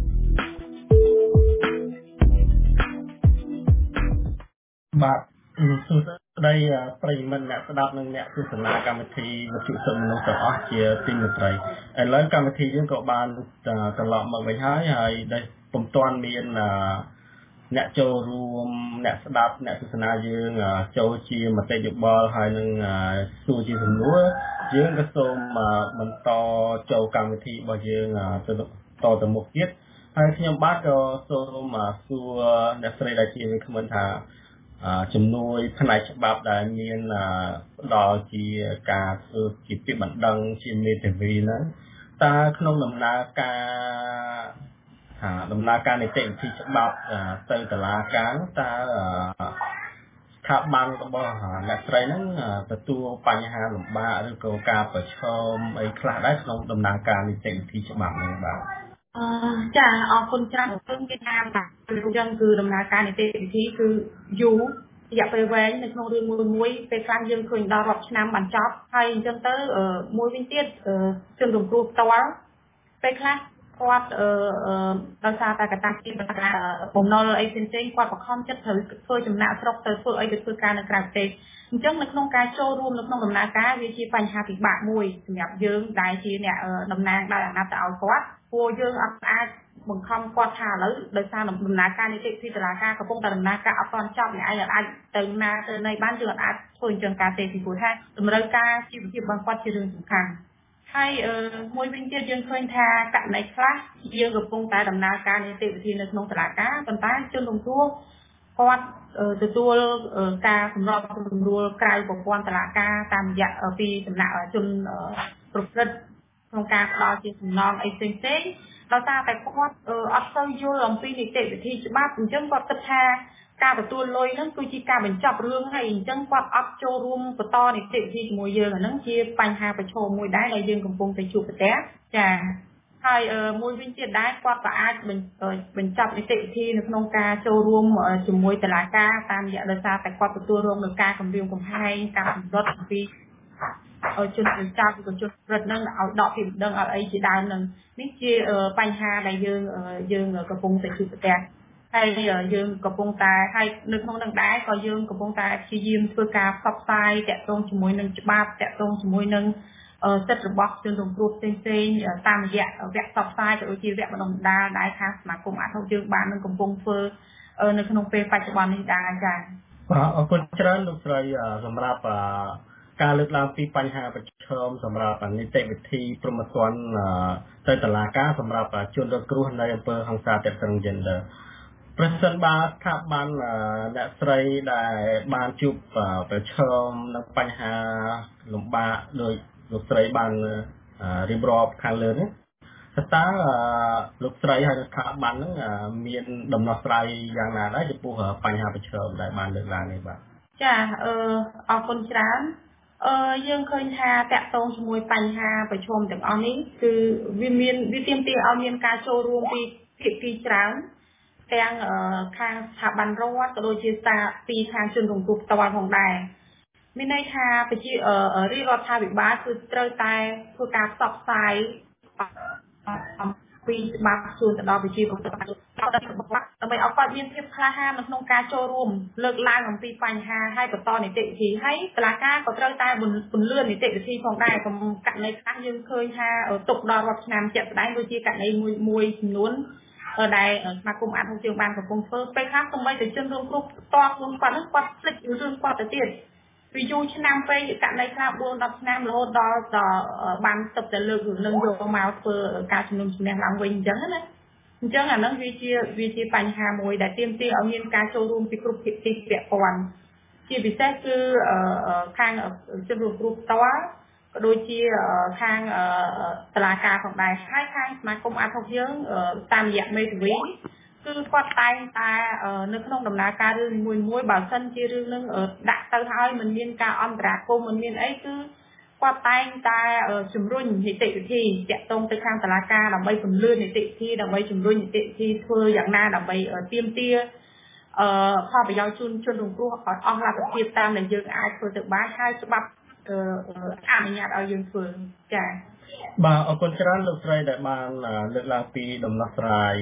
A: បាទសួស្តីប្រិយមិត្តអ្នកស្ដាប់និងអ្នកទស្សនាកម្មវិធីវិទ្យុសិទ្ធិមនុស្សទាំងអស់ជាទីមេត្រីឥឡូវកម្មវិធីយើងក៏បានត្រឡប់មកវិញហើយដែលពុំទាន់មានអ្នកចូលរួមអ្នកស្ដាប់អ្នកទស្សនាយើងចូលជាមតិយោបល់ហើយនឹងសួរជាសំណួរយើងក៏សូមបន្តចូលកម្មវិធីរបស់យើងទៅមុខទៀតហើយខ្ញុំបាទក៏សូមសួរអ្នកស្រីដែលជាវាគ្មិនថាជំនួយផ្នែកច្បាប់ដែលមានផ្ដល់ជាការធ្វើជាពាក្យបណ្ដឹងជាមេធាវីហ្នឹងតើក្នុងដំណើរការនីតិវិធីច្បាប់ទៅតុលាការតើស្ថាប័នរបស់អ្នកស្រីហ្នឹងទទួលបញ្ហាលំបាកឬក៏ការប្រឈមអីខ្លះដែរក្នុងដំណើរការនីតិវិធីច្បាប់ហ្នឹងបាទ
D: ចាអរគុណច្រើនគឺគេថាបាទអញ្ចឹងគឺដំណើរការនីតិវិធីគឺយូររយៈពេលវែងនៅក្នុងរឿងមួយពេលខ្លះយើងឃើញដល់រាប់ឆ្នាំបានចប់ហើយអញ្ចឹងទៅមួយវិញទៀតជនរងគ្រោះផ្ទាល់ពេលខ្លះគាត់ដោយសារតែកត្តាជាបំណុលអីផ្សេងៗគាត់បង្ខំចិត្តត្រូវធ្វើចំណាក់ស្រុកទៅធ្វើអីទៅធ្វើការនៅក្រៅប្រទេសអញ្ចឹងនៅក្នុងការចូលរួមនៅក្នុងដំណើរការវាជាបញ្ហាពិបាកមួយសម្រាប់យើងដែលជាអ្នកតំណាងដោយអាណត្តិទៅឲ្យគាត់ព្រោះយើងអត់អាចបង្ខំគាត់ថាឥឡូវដោយសារដំណើរការនីតិវិធីតុលាការកំពុងតែដំណើរការអត់ទាន់ចប់អ្នកឯងអាចទៅណាទៅណីបានយើងអាចធ្វើអញ្ចឹងការទេពីព្រោះថាតម្រូវការជីវភាពរបស់គាត់ជារឿងសំខាន់ហើយមួយវិញទៀតយើងឃើញថាករណីខ្លះយើងកំពុងតែដំណើរការនីតិវិធីនៅក្នុងតុលាការប៉ុន្តែជនរងគ្រោះគាត់ទទួលការសម្របសម្រួលក្រៅប្រព័ន្ធតុលាការតាមរយៈពីសំណាក់ជនប្រព្រឹត្តក្នុងការផ្ដល់ជាសំណងអីផ្សេងៗដោយសារតែគាត់អត់សូវយល់អំពីនីតិវិធីច្បាប់អញ្ចឹងគាត់គិតថាការទទួលលុយហ្នឹងគឺជាការបញ្ចប់រឿងហើយអញ្ចឹងគាត់អត់ចូលរួមបន្តនីតិវិធីជាមួយយើងអាហ្នឹងជាបញ្ហាប្រឈមមួយដែរដែលយើងកំពុងតែជួបប្រទះចាហើយមួយវិញទៀតដែរគាត់ក៏អាចបញ្ចប់នីតិវិធីនៅក្នុងការចូលរួមជាមួយតុលាការតាមរយៈដោយសារតែគាត់ទទួលរងនឹងការគំរាមកំហែងការសម្លុតអំពីជនបញ្ចប់ឬក៏ជនប្រព្រឹត្តនឹងឲ្យដកពីបណ្ដឹងឲ្យអីជាដើមនឹងនេះជាបញ្ហាដែលយើងកំពុងតែជួបប្រទះហើយយើងកំពុងតែហើយនៅក្នុងនឹងដែរក៏យើងកំពុងតែព្យាយាមធ្វើការផ្សព្វផ្សាយតាក់ទងជាមួយនឹងច្បាប់តាក់ទងជាមួយនឹងសិទ្ធិរបស់ជនរងគ្រោះផ្សេងៗតាមរយៈវគ្គផ្សព្វផ្សាយក៏ដូចជាវគ្គបណ្ដុះបណ្ដាលដែលខាងសមាគមអាត់ហុកយើងបាននឹងកំពុងធ្វើនៅក្នុងពេលបច្ចុប្បន្ននេះដែរចា៎
A: បាទអរគុណច្រើនលោកស្រីសម្រាប់ការលើកឡើងពីបញ្ហាប្រឈមសម្រាប់នីតិវិធីព្រហ្មទណ្ឌទៅតុលាការសម្រាប់ជនរងគ្រោះនៅអំពើហិង្សាទាក់ទង gender ប្រសិនបើស្ថាប័នអ្នកស្រីដែលបានជួបប្រឈមនឹងបញ្ហាលំបាកដោយលោកស្រីបានរៀបរាប់ខាងលើនេះតើលោកស្រីហើយស្ថាប័នហ្នឹងមានដំណោះស្រាយយ៉ាងណាដែរចំពោះបញ្ហាប្រឈមដែលបានលើកឡើងនេះបាទ
D: ចាអរគុណច្រើនយើងឃើញថាតាក់ទងជាមួយបញ្ហាប្រឈមទាំងអស់នេះគឺវាទាមទារឲ្យមានការចូលរួមពីភាគីច្រើនទាំងខាងស្ថាប័នរដ្ឋក៏ដូចជាពីខាងជនរងគ្រោះផ្ទាល់ផងដែរមានន័យថាប្រជារាជរដ្ឋាភិបាលគឺត្រូវតែធ្វើការផ្សព្វផ្សាយអំពីច្បាប់ជូនទៅដល់ប្រជាពលរដ្ឋដើម្បីឲ្យគាត់មានភាពក្លាហាននៅក្នុងការចូលរួមលើកឡើងអំពីបញ្ហាហើយបន្តនីតិវិធីហើយតុលាការក៏ត្រូវតែពន្លឿននីតិវិធីផងដែរក្នុងករណីខ្លះយើងឃើញថាទុកដល់រាប់ឆ្នាំជាក់ស្ដែងដូចជាករណីមួយចំនួនដែលសមាគមអាត់ហុកយើងបានកំពុងធ្វើពេលខ្លះសូម្បីតែជនរងគ្រោះផ្ទាល់ខ្លួនគាត់នឹងគាត់ភ្លេចរឿងគាត់ទៅទៀតវាយូរឆ្នាំពេកករណីខ្លះ 4-10 ឆ្នាំរហូតដល់បានទឹកតែលើករឿងនឹងយកមកធ្វើការជំនុំជម្នះឡើងវិញអញ្ចឹងណាអញ្ចឹងអាហ្នឹងវាជាបញ្ហាមួយដែលទាមទារឲ្យមានការចូលរួមពីគ្រប់ភាគីពាក់ព័ន្ធជាពិសេសគឺខាងជនរងគ្រោះផ្ទាល់ក៏ដូចជាខាងតុលាការផងដែរហើយខាងសមាគមអាត់ហុកយើងតាមរយៈមេធាវីគឺគាត់តែងតែនៅក្នុងដំណើរការរឿងមួយបើសិនជារឿងនឹងដាក់ទៅហើយមិនមានការអន្តរាគមន៍មិនមានអីគឺគាត់តែងតែជំរុញនីតិវិធីតាក់ទងទៅខាងតុលាការដើម្បីពន្លឿននីតិវិធីដើម្បីជំរុញនីតិវិធីធ្វើយ៉ាងណាដើម្បីទាមទារផលប្រយោជន៍ជូនជនរងគ្រោះឲ្យអស់លទ្ធភាពតាមដែលយើងអាចធ្វើទៅបានហើយច្បាប់អនុញ្ញាតឲ្យយើងធ្វើចា៎
A: បាទអរគុណច្រើនលោកស្រីដែលបានលើកឡើងពីដំណោះស្រាយ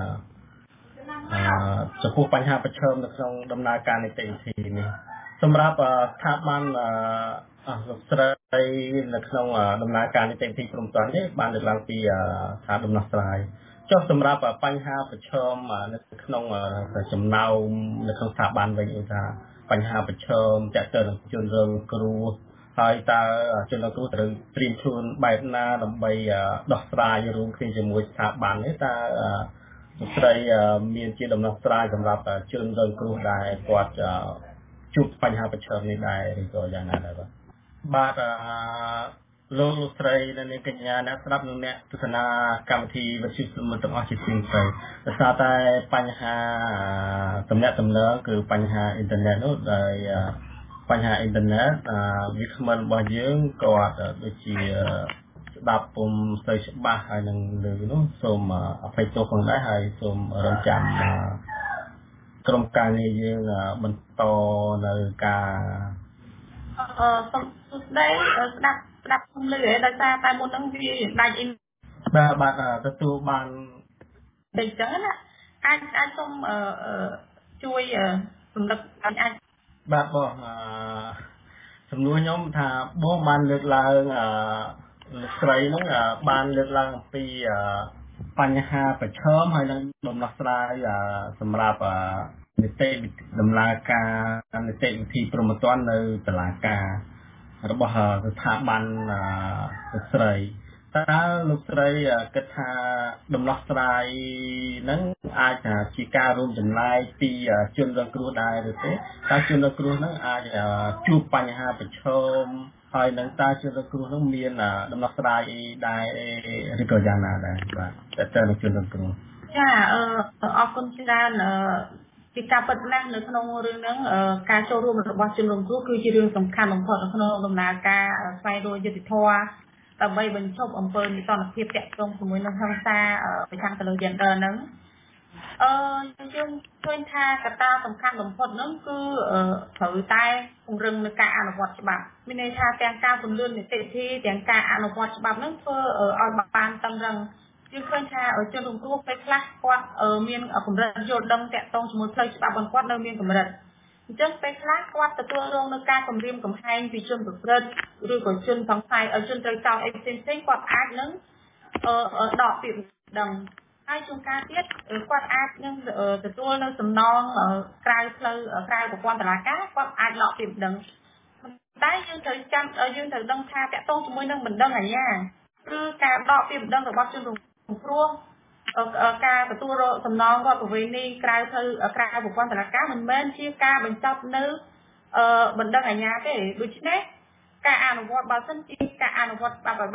A: ចំពោះបញ្ហាប្រឈមនៅក្នុងដំណើរការនីតិវិធីនេះសម្រាប់ស្ថាប័នលោកស្រីនៅក្នុងដំណើរការនីតិវិធីព្រំប្រាំនេះបានលើកឡើងពីថាដំណោះស្រាយចុះសម្រាប់បញ្ហាប្រឈមនៅក្នុងចំណោមនៅក្នុងស្ថាប័នវិញថាបញ្ហាប្រឈមចាក់ទៅនឹងជនរងគ្រោះហើយតើជនរងគ្រោះត្រូវត្រៀមខ្លួនបែបណាដើម្បីដោះស្រាយរួមគ្នាជាមួយស្ថាប័ននេះតើលោកស្រីមានជាដំណោះស្រាយសម្រាប់ជនរងគ្រោះដែលគាត់ជួបបញ្ហាប្រឈមនេះដែរឬក៏យ៉ាងណាដែរបាទលោកស្រីនិងអ្នកកញ្ញាអ្នកស្ដាប់និងអ្នកទស្សនាកម្មវិធីវិទ្យុសមុទ្រទាំងអស់ជាទីមេត្រីដោយសារតែបញ្ហាទំនាក់ទំនងគឺបញ្ហាអ៊ីនធឺណិតនោះដែលបញ្ហាអ៊ីនធឺណិតវាគ្មិនរបស់យើងក៏ដូចជាស្ដាប់ពុំសូវច្បាស់ហើយនឹងលើនោះសូមអភ័យទោសផងដែរហើយសូមរងចាំក្រុមការងារយើងបន្តនៅការ
D: សូមសួស្ដីស្ដាប់ខ្ញុំលឺដោយសារតែមុនហ្នឹងវាដាច់អ៊ីន
A: បាទទទួលបាន
D: អញ្ចឹងណាអាចសូមជួយរំលឹកអាច
A: បាទបងសំណួរខ្ញុំថាបងបានលើកឡើងលោកស្រីហ្នឹងបានលើកឡើងអំពីបញ្ហាប្រឈមហើយនឹងដំណោះស្រាយសម្រាប់នីតិដំណើរការនីតិវិធីព្រហ្មទណ្ឌនៅតុលាការរបស់ស្ថាប័នលោកស្រីតើលោកស្រីគិតថាដំណោះស្រាយហ្នឹងអាចជាការរួមចំណែកពីជនរងគ្រោះដែរឬទេតើជនរងគ្រោះហ្នឹងអាចជួបបញ្ហាប្រឈមហើយនឹងតើជនរងគ្រោះហ្នឹងមានដំណោះស្រាយដែរឬក៏យ៉ាងណាដែរបាទតើនឹងជនរងគ្រោះ
D: ចាអរគុណច្រើនពីការពិតណាស់នៅក្នុងរឿងហ្នឹងការចូលរួមរបស់ជនរងគ្រោះគឺជារឿងសំខាន់បំផុតនៅក្នុងដំណើរការស្វែងរកយុត្តិធម៌ដើម្បីបញ្ឈប់អំពើនីតិរដ្ឋភាពតាក់ទងជាមួយនឹងហិង្សាប្រឆាំងទៅលើ gender ហ្នឹងយើងឃើញថាកត្តាសំខាន់បំផុតហ្នឹងគឺត្រូវតែពង្រឹងនៅការអនុវត្តច្បាប់មានន័យថាទាំងការពន្លឿននីតិវិធីទាំងការអនុវត្តច្បាប់ហ្នឹងធ្វើឲ្យបានតឹងរឹងយើងឃើញថាជនរងគ្រោះពេលខ្លះគាត់មានកម្រិតយល់ដឹងតាក់ទងជាមួយផ្លូវច្បាប់របស់គាត់នៅមានកម្រិតអញ្ចឹងពេលខ្លះគាត់ទទួលរងនឹងការគំរាមកំហែងពីជនប្រព្រឹត្តឬក៏ជនសង្ស័យជនត្រូវចោទអីផ្សេងៗគាត់អាចនឹងដកពាក្យដឹងហើយជួនកាលទៀតគាត់អាចនឹងទទួលនៅសំណងក្រៅផ្លូវក្រៅប្រព័ន្ធតុលាការគាត់អាចដកពាក្យដឹងតែយើងត្រូវដឹងថាតាក់ទងជាមួយនឹងបណ្ដឹងអាជ្ញាឬការដកពាក្យបណ្ដឹងរបស់ជនរងគ្រោះការទទួលរកសំណងរដ្ឋប្រវេណីក្រៅផ្លូវក្រៅប្រព័ន្ធតុលាការមិនមែនជាការបញ្ចប់នៅបណ្ដឹងអាជ្ញាទេដូច្នេះការអនុវត្តបើសិនជាការអនុវត្តច្បាប់ឲ្យបាន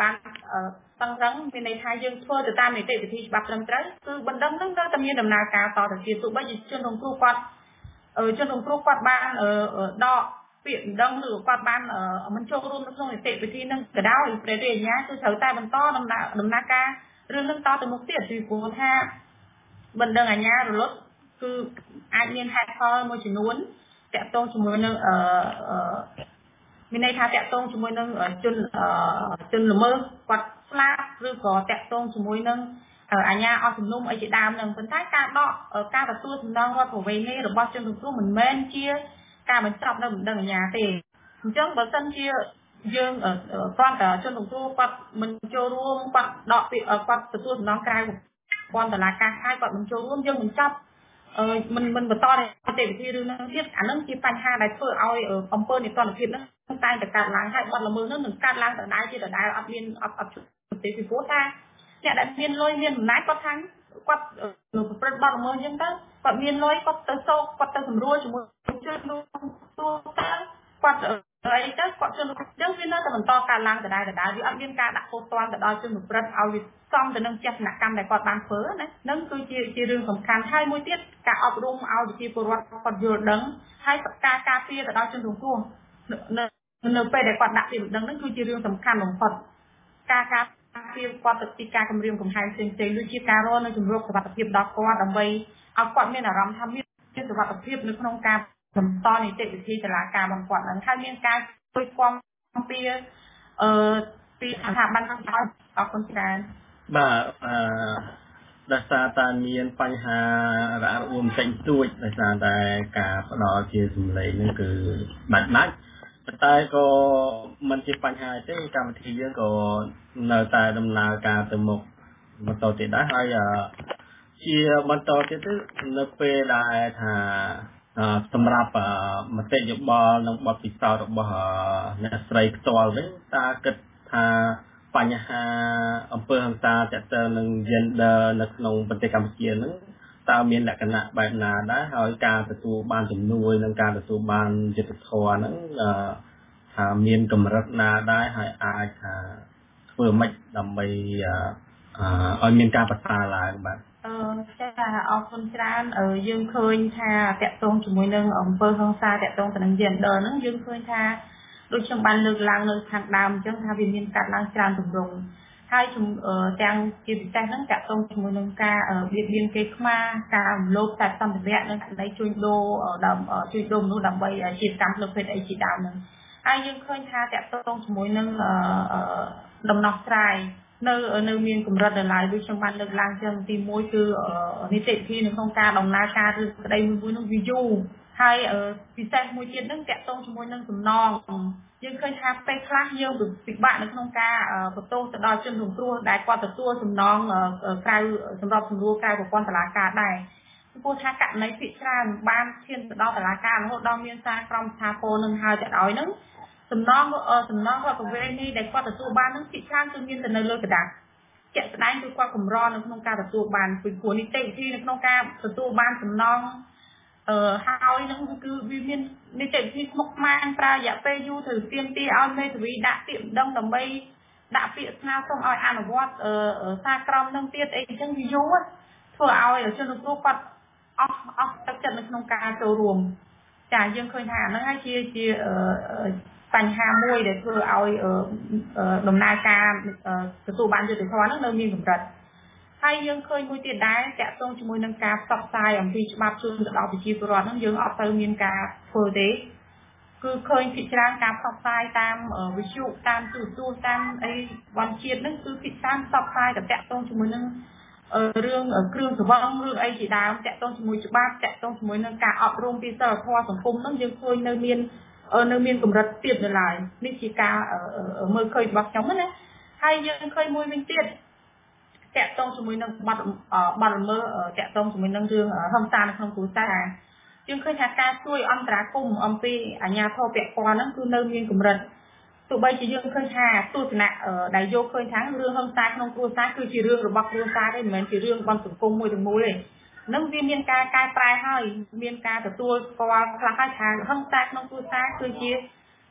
D: tăng rắn bên này thay dương thua từ tam này tệ thì bạc lâm trái cứ bận đâm nó tầm nhiên đầm nào cả tỏ từ kia tụ bây giờ trên đồng thu quạt trên đồng thu quạt ban ở đọ viện đông nửa quạt ban ở mình châu luôn nó không để tệ thì nâng cái đau để nhá cứ thấu tay bằng to đầm na ca rương nâng to từ một tiệt thì của tha bận đâm ở nhà rồi lót cứ ai nhiên hai kho môi trường nuốn tẹt tôn chúng mình nâng bên này tha tẹt tôn chúng mình nâng ở chân mơ quạt slap rồi có tẹt tôn chúng mình nâng ở nhà ở sùng nung ở chị đàm nâng phân tách ca đọ ở ca và tua sùng nông qua thổ về này rồi bao chân sùng nung mình men chia ca mình chọc đâu mình đằng nhà thì trước bờ sân chia dương ở con cả chân sùng nung quạt mình cho luôn quạt đọ bị ở quạt tua sùng nông cài con là ca hai quạt mình cho luôn dương mình chọc mình bật to này để thì đưa nó tiếp ảnh nó chỉ phanh hai đại phơi ao ở phòng phơi này toàn là phim nó tay để cắt láng hai bọn là mưa nó đừng cắt láng ở đáy chỉ ở đáy ập liên ập tế thì phố ta nhà đại viên lôi viên nái có thắng quạt nửa phần bao mưa nhưng đó quạt viên lôi quạt tới sâu quạt tới sầm ruồi chỉ một chút luôn quạt ở đây đó quạt chân trước viên nó là mình to cắt láng ở đáy vì ập viên ca đặt cô toàn ở đáy chân một phần ao xong từ nâng chặt nặng cam để quạt bàn phớ này nâng cứ chia riêng sầm khăn hai mũi tiết cả ập rung ao thì chia quạt vừa đắng hai cà phê ở đáy chân đồng cua nợ về để quạt đặt thì đắng nâng cứ chia riêng sầm khăn đồng phật cà phê quạt tự ti cà cầm riêng cùng hai sen sen đôi chia cà rô nơi chủng rốt sập tập hiệp đọc quạt đồng bay ao quạt miền ở rắm tham miên chia sập tập hiệp nơi không cà sầm to này tệ thìจะlà cà bằng quạtนั้นkhai miên cà đôi quang phêปีสถาบันทั้งหมดออกคนกลาง
A: ដោយសារតែមានបញ្ហារអាក់រអួលផ្សេងទៀតដោយសារតែការផ្ដល់ជាសម្លេងនេះគឺបាត់ណាស់តែក៏មិនជាបញ្ហាទេកម្មវិធីយើងក៏នៅតែដំណើរការទៅមុខបន្តទៀតដែរហើយជាបន្តទៀតនៅពេលដែលថាសម្រាប់មតិយោបល់និងបទពិសោធន៍របស់អ្នកស្រីផ្ទាល់វិញតើគិតថាបញ្ហាអំពើហិង្សាទាក់ទងនឹង gender នៅក្នុងប្រទេសកម្ពុជាហ្នឹងតើមានលក្ខណៈបែបណាដែរហើយការទទួលបានជំនួយនិងការទទួលបានយុត្តិធម៌ហ្នឹងថាមានកម្រិតណាដែរហើយអាចថាធ្វើម៉េចដើម្បីឲ្យមានការប្រសើរឡើងបាទ
D: ចាអរគុណច្រើនយើងឃើញថាតាក់ទងជាមួយនឹងអំពើហិង្សាតាក់ទងទៅនឹង gender ហ្នឹងយើងឃើញថាដូចខ្ញុំបានលើកឡើងនៅខាងដើមអញ្ចឹងថាវាមានកាត់ឡើងច្រើនទម្រង់ហើយទាំងជាពិសេសហ្នឹងតាក់ទងជាមួយនឹងការបៀតបៀនគេខ្មែរការរំលោភតែសម្ភារៈនិងករណីជួញដូរមនុស្សដើម្បីជាកម្មលើភេទអីជាដើមហ្នឹងហើយយើងឃើញថាតាក់ទងជាមួយនឹងដំណោះស្រាយនៅមានកម្រិតនៅឡើយដូចខ្ញុំបានលើកឡើងចឹងទី1គឺនីតិវិធីនៅក្នុងការដំណើរការឬក្តីមួយនោះវាយូរហើយពិសេសមួយទៀតហ្នឹងតាក់ទងជាមួយនឹងសំណងយើងឃើញថាពេលខ្លះយើងពិបាកនៅក្នុងការបន្ទោសទៅដល់ជនរងគ្រោះដែលគាត់ទទួលសំណងក្រៅសម្រាប់សម្រួលក្រៅប្រព័ន្ធតុលាការដែរព្រោះថាករណីភាគច្រើនបានឈានទៅដល់តុលាការរហូតដល់មានសារក្រមស្ថាពរនឹងហើយទៅឲ្យហ្នឹងសំណងរដ្ឋប្រវេណនេះដែលគាត់ទទួលបានហ្នឹងភាគច្រើនគឺមានទៅនៅលើกระดาษជាក់ស្ដែងគឺគាត់កម្រនៅក្នុងការទទួលបានពីព្រោះនីតិវិធីនៅក្នុងការទទួលបានសំណងហើយនឹងគឺវាមាននីតិវិធីស្មុគស្មាញប្រើរយៈពេលយូរទៅទាមទារឲ្យមេធាវីដាក់ពាក្យបណ្ដឹងដើម្បីដាក់ពាក្យស្នើសុំឲ្យអនុវត្តសារក្រមនឹងទៀតអីចឹងវាយូរធ្វើឲ្យជនរងគ្រោះគាត់អស់ទឹកចិត្តនៅក្នុងការចូលរួមចាយើងឃើញថាហ្នឹងហើយជាបញ្ហាមួយដែលធ្វើឲ្យដំណើរការទទួលបានយុត្តិធម៌ហ្នឹងនៅមានកម្រិតហើយយើងឃើញមួយទៀតដែរតាក់ទងជាមួយនឹងការផ្សព្វផ្សាយអំពីច្បាប់ជូនទៅដល់ប្រជាពលរដ្ឋហ្នឹងយើងអត់ទៅមានការធ្វើទេគឺឃើញភាគច្រើនការផ្សព្វផ្សាយតាមវិទ្យុតាមទូរទស្សន៍តាមអីវត្តជាតិហ្នឹងគឺភាគច្រើនផ្សព្វផ្សាយតែតាក់ទងជាមួយនឹងរឿងគ្រឿងស្រវឹងរឿងអីជាដើមតាក់ទងជាមួយច្បាប់តាក់ទងជាមួយនឹងការអប់រំពីសិលធម៌សង្គមហ្នឹងយើងឃើញនៅមានកម្រិតទៀតនៅឡើយនេះជាការមើលឃើញរបស់ខ្ញុំណាហើយយើងឃើញមួយវិញទៀតតាក់ទងជាមួយនឹងបាត់ល្មើសតាក់ទងជាមួយនឹងរឿងហិង្សានៅក្នុងគ្រួសារយើងឃើញថាការជួយអន្តរាគមន៍អំពីអាជ្ញាធរពាក់ព័ន្ធហ្នឹងគឺនៅមានកម្រិតទោះបីជាយើងឃើញថាទស្សនៈដែលយកឃើញថារឿងហិង្សាក្នុងគ្រួសារគឺជារឿងរបស់គ្រួសារទេមិនមែនជារឿងរបស់សង្គមមួយទាំងមូលទេនឹងវាមានការកែប្រែហើយមានការទទួលស្គាល់ខ្លះហើយថាហិង្សាក្នុងគ្រួសារគឺជា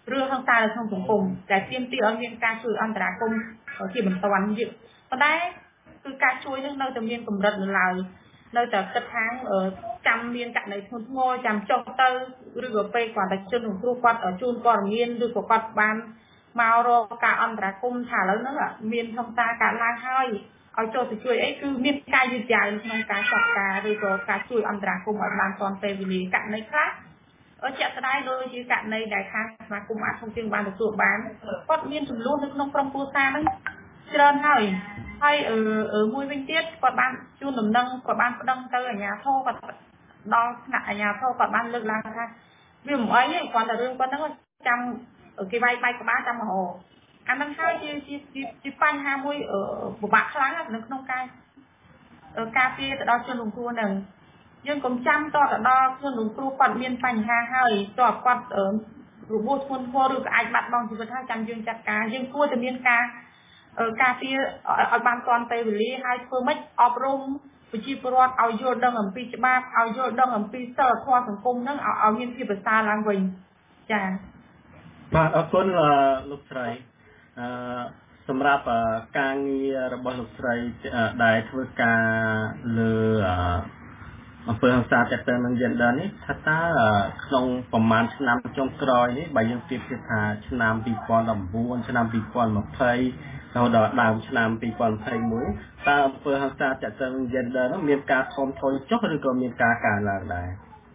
D: រឿងហិង្សានៅក្នុងសង្គមដែលទាមទារឲ្យមានការជួយអន្តរាគមន៍ជាបន្ទាន់ទៀតប៉ុន្តែគឺការជួយនឹងនៅតែមានកម្រិតនៅឡើយនៅតែគិតថាចាំមានករណីធ្ងន់ធ្ងរចាំចុះទៅឬក៏ពេលគាត់តែជនរងគ្រោះគាត់ជូនព័ត៌មានឬក៏គាត់បានមករកការអន្តរាគមន៍ថាឥឡូវហ្នឹងមានហិង្សាកើតឡើងហើយឲ្យចូលទៅជួយអីគឺមានការយឺតយ៉ាវក្នុងការចាត់ការឬក៏ការជួយអន្តរាគមន៍ឲ្យបានទាន់ពេលវេលាករណីខ្លះជាក់ស្ដែងដូចជាករណីដែលខាងសមាគមអាត60ជើងបានទទួលបានគាត់មានចំនួននៅក្នុងក្រុមគ្រួសារហ្នឹងច្រើនហើយមួយវិញទៀតគាត់បានជួនដំណឹងគាត់បានប្តឹងទៅអាជ្ញាធរគាត់ដល់ថ្នាក់អាជ្ញាធរគាត់បានលើកឡើងថាវាមិនអីទេគាត់តែរឿងគាត់ហ្នឹងចាំគេវាយបែកក្បាលចាំមហោអាហ្នឹងហើយជាបញ្ហាមួយពិបាកខ្លាំងនៅក្នុងការពារទៅដល់ជនរងគ្រោះហ្នឹងយើងកុំចាំតទៅដល់ជនរងគ្រោះគាត់មានបញ្ហាហើយតើគាត់របួសធ្ងន់ធ្ងរឬក៏អាចបាត់បង់ជីវិតហើយចាំយើងចាត់ការយើងគួរតែមានការពារឲ្យបានទាន់ពេលវេលាហើយធ្វើម៉េចអប់រំប្រជាពលរដ្ឋឲ្យយល់ដឹងអំពីច្បាប់ឲ្យយល់ដឹងអំពីសិលធម៌សង្គមហ្នឹងឲ្យមានភាពប្រសើរឡើងវិញចា៎
A: បាទអរគុណលោកស្រីសម្រាប់ការងាររបស់លោកស្រីដែលធ្វើការលើអំពើហិង្សាទាក់ទងនឹង gender នេះថាតើក្នុងប្រមាណឆ្នាំចុងក្រោយនេះបើយើងប្រៀបធៀបថាឆ្នាំ2019ឆ្នាំ2020រហូតដល់ដើមឆ្នាំ2021តើអំពើហិង្សាទាក់ទងនឹង gender នោះមានការថមថយចុះឬក៏មានការកើនឡើងដែរ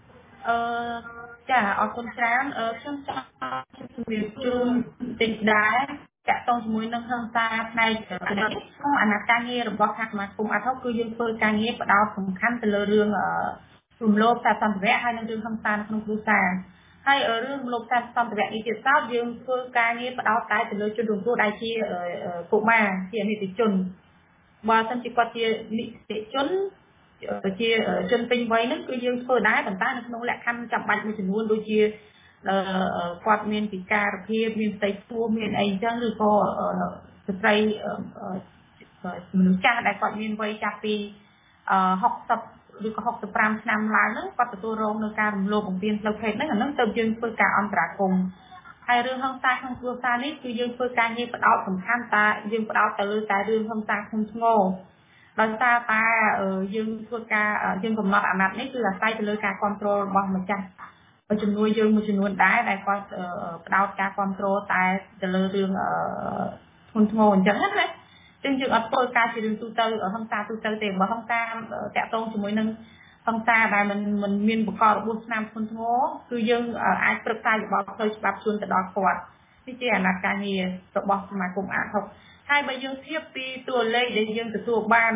D: ចាអរគុណច្រើនខ្ញុំចង់ជំរាបជូនតិចដែរតាក់ទងជាមួយនឹងហិង្សាផ្នែកក្នុងអាណត្តិការងាររបស់ខាងសមាគមអាថុកគឺយើងធ្វើការងារផ្ដោតសំខាន់ទៅលើរឿងរំលោភសន្តិវៈហើយនិងរឿងហិង្សាក្នុងគ្រួសារហើយរឿងរំលោភសន្តិវៈនេះទៀតសោតយើងធ្វើការងារផ្ដោតតែទៅលើជនរងគ្រោះដែលជាកុមារជានិតិជនបើសិនជាគាត់ជានិតិជនជាជនពេញវ័យហ្នឹងគឺយើងធ្វើដែរប៉ុន្តែនៅក្នុងលក្ខខណ្ឌចាំបាច់មួយចំនួនដូចជាគាត់មានពិការភាពមានផ្ទៃពោះមានអីចឹងឬក៏ស្ត្រីមនុស្សចាស់ដែលគាត់មានវ័យចាប់ពី60ឬក៏65ឆ្នាំឡើងហ្នឹងគាត់ទទួលរងនៅការរំលោភបំពានផ្លូវភេទហ្នឹងអាហ្នឹងទៅយើងធ្វើការអន្តរាគមន៍ហើយរឿងហិង្សាក្នុងគ្រួសារនេះគឺយើងធ្វើការងារផ្ដោតសំខាន់តែយើងផ្ដោតទៅលើតែរឿងហិង្សាធ្ងន់ធ្ងរដោយសារតែយើងធ្វើការយើងកំណត់អាណត្តិនេះគឺអាស្រ័យទៅលើការគ្រប់គ្រងរបស់ម្ចាស់ជំនួយយើងមួយចំនួនដែរដែលគាត់ផ្ដោតការគ្រប់គ្រងតែទៅលើរឿងធ្ងន់ធ្ងរអញ្ចឹងណាចឹងយើងអត់ធ្វើការជារឿងទូទៅហិង្សាទូទៅទេបើហិង្សាតាក់ទងជាមួយនឹងហិង្សាដែលมันមានបង្ករបួសស្នាមធ្ងន់ធ្ងរគឺយើងអាចប្រឹក្សាយោបល់ផ្លូវច្បាប់ជូនទៅដល់គាត់នេះជាអាណត្តិការងាររបស់សមាគមអាថុកហើយបើយើងធៀបពីតួលេខដែលយើងទទួលបាន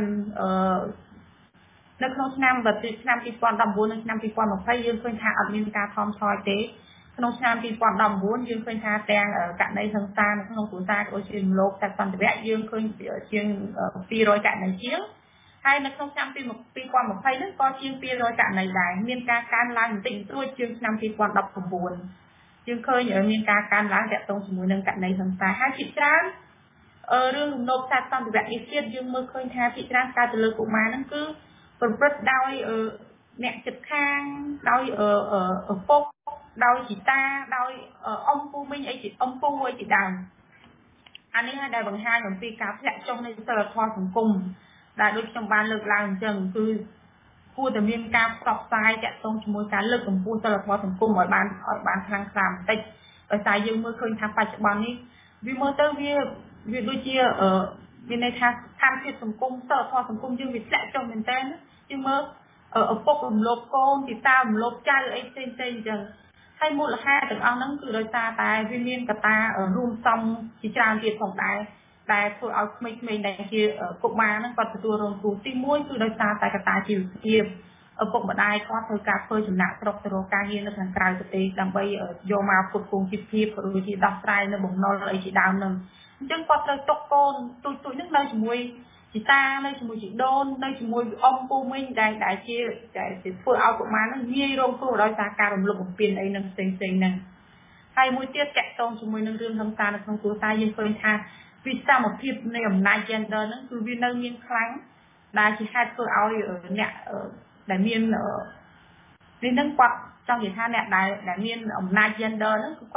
D: នៅក្នុងឆ្នាំ2019និងឆ្នាំ2020យើងឃើញថាអត់មានការថមថយទេក្នុងឆ្នាំ2019យើងឃើញថាទាំងករណីហិង្សានៅក្នុងគ្រួសារក៏ជារំលោភតែសន្តិវៈយើងឃើញជាង200ករណីជាងហើយនៅក្នុងឆ្នាំ2020ហ្នឹងក៏ជាង200ករណីដែរមានការកើនឡើងបន្តិចបន្តួចជាងឆ្នាំ2019យើងឃើញមានការកើនឡើងទាក់ទងជាមួយនឹងករណីហិង្សាហើយជាច្រើនរឿងរំលោភសន្តិវៈនេះទៀតយើងមើលឃើញថាភាគច្រើនកើតទៅលើកុមារហ្នឹងគឺប្រព្រឹត្តដោយអ្នកជិតខាងដោយឪពុកដោយជីតាដោយអ៊ំពូមីងអីជាអ៊ំពូអីជាដើមអានេះហើយដែលបង្ហាញអំពីការធ្លាក់ចុះនៃសិលធម៌សង្គមដែលដូចខ្ញុំបានលើកឡើងអញ្ចឹងគឺគួរតែមានការផ្សព្វផ្សាយតាក់ទងជាមួយការលើកកម្ពស់សិលធម៌សង្គមឲ្យបានខ្លាំងក្លាបន្តិចដោយសារយើងមើលឃើញថាបច្ចុប្បន្ននេះវាមើលទៅវាដូចជាមានន័យថាស្ថានភាពសង្គមសិលធម៌សង្គមយើងវាធ្លាក់ចុះមែនតើយើងមើលឪពុករំលោភកូនទីតារំលោភចៅអីផ្សេងៗអញ្ចឹងហើយមូលហេតុទាំងអស់ហ្នឹងគឺដោយសារតែវាមានកត្តារួមផ្សំជាច្រើនទៀតផងដែរដែលធ្វើឲ្យក្មេងៗដែលជាកុមារហ្នឹងគាត់ទទួលរងគ្រោះទី1គឺដោយសារតែកត្តាជីវភាពឪពុកម្ដាយគាត់ធ្វើការធ្វើចំណាក់ស្រុកទៅរកការងារនៅខាងក្រៅប្រទេសដើម្បីយកមកផ្គត់ផ្គង់ជីវភាពឬជាដោះស្រាយនៅបំណុលអីជាដើមហ្នឹងអញ្ចឹងគាត់ត្រូវទុកកូនទូចៗហ្នឹងនៅជាមួយជីតានៅជាមួយជីដូននៅជាមួយអ៊ំពូមីងដែលជាធ្វើឲ្យកុមារហ្នឹងងាយរងគ្រោះដោយសារការរំលោភបំពានអីហ្នឹងផ្សេងៗហ្នឹងហើយមួយទៀតតាក់ទងជាមួយនឹងរឿងហិង្សានៅក្នុងគ្រួសារយើងឃើញថាវិសមភាពនៃអំណាច gender ហ្នឹងគឺវានៅមានខ្លាំងដែលជាហេតុធ្វើឲ្យអ្នកដែលមាននេះហ្នឹងគាត់ចង់និយាយថាអ្នកដែលមានអំណាច gender ហ្នឹងគឺគាត់តែ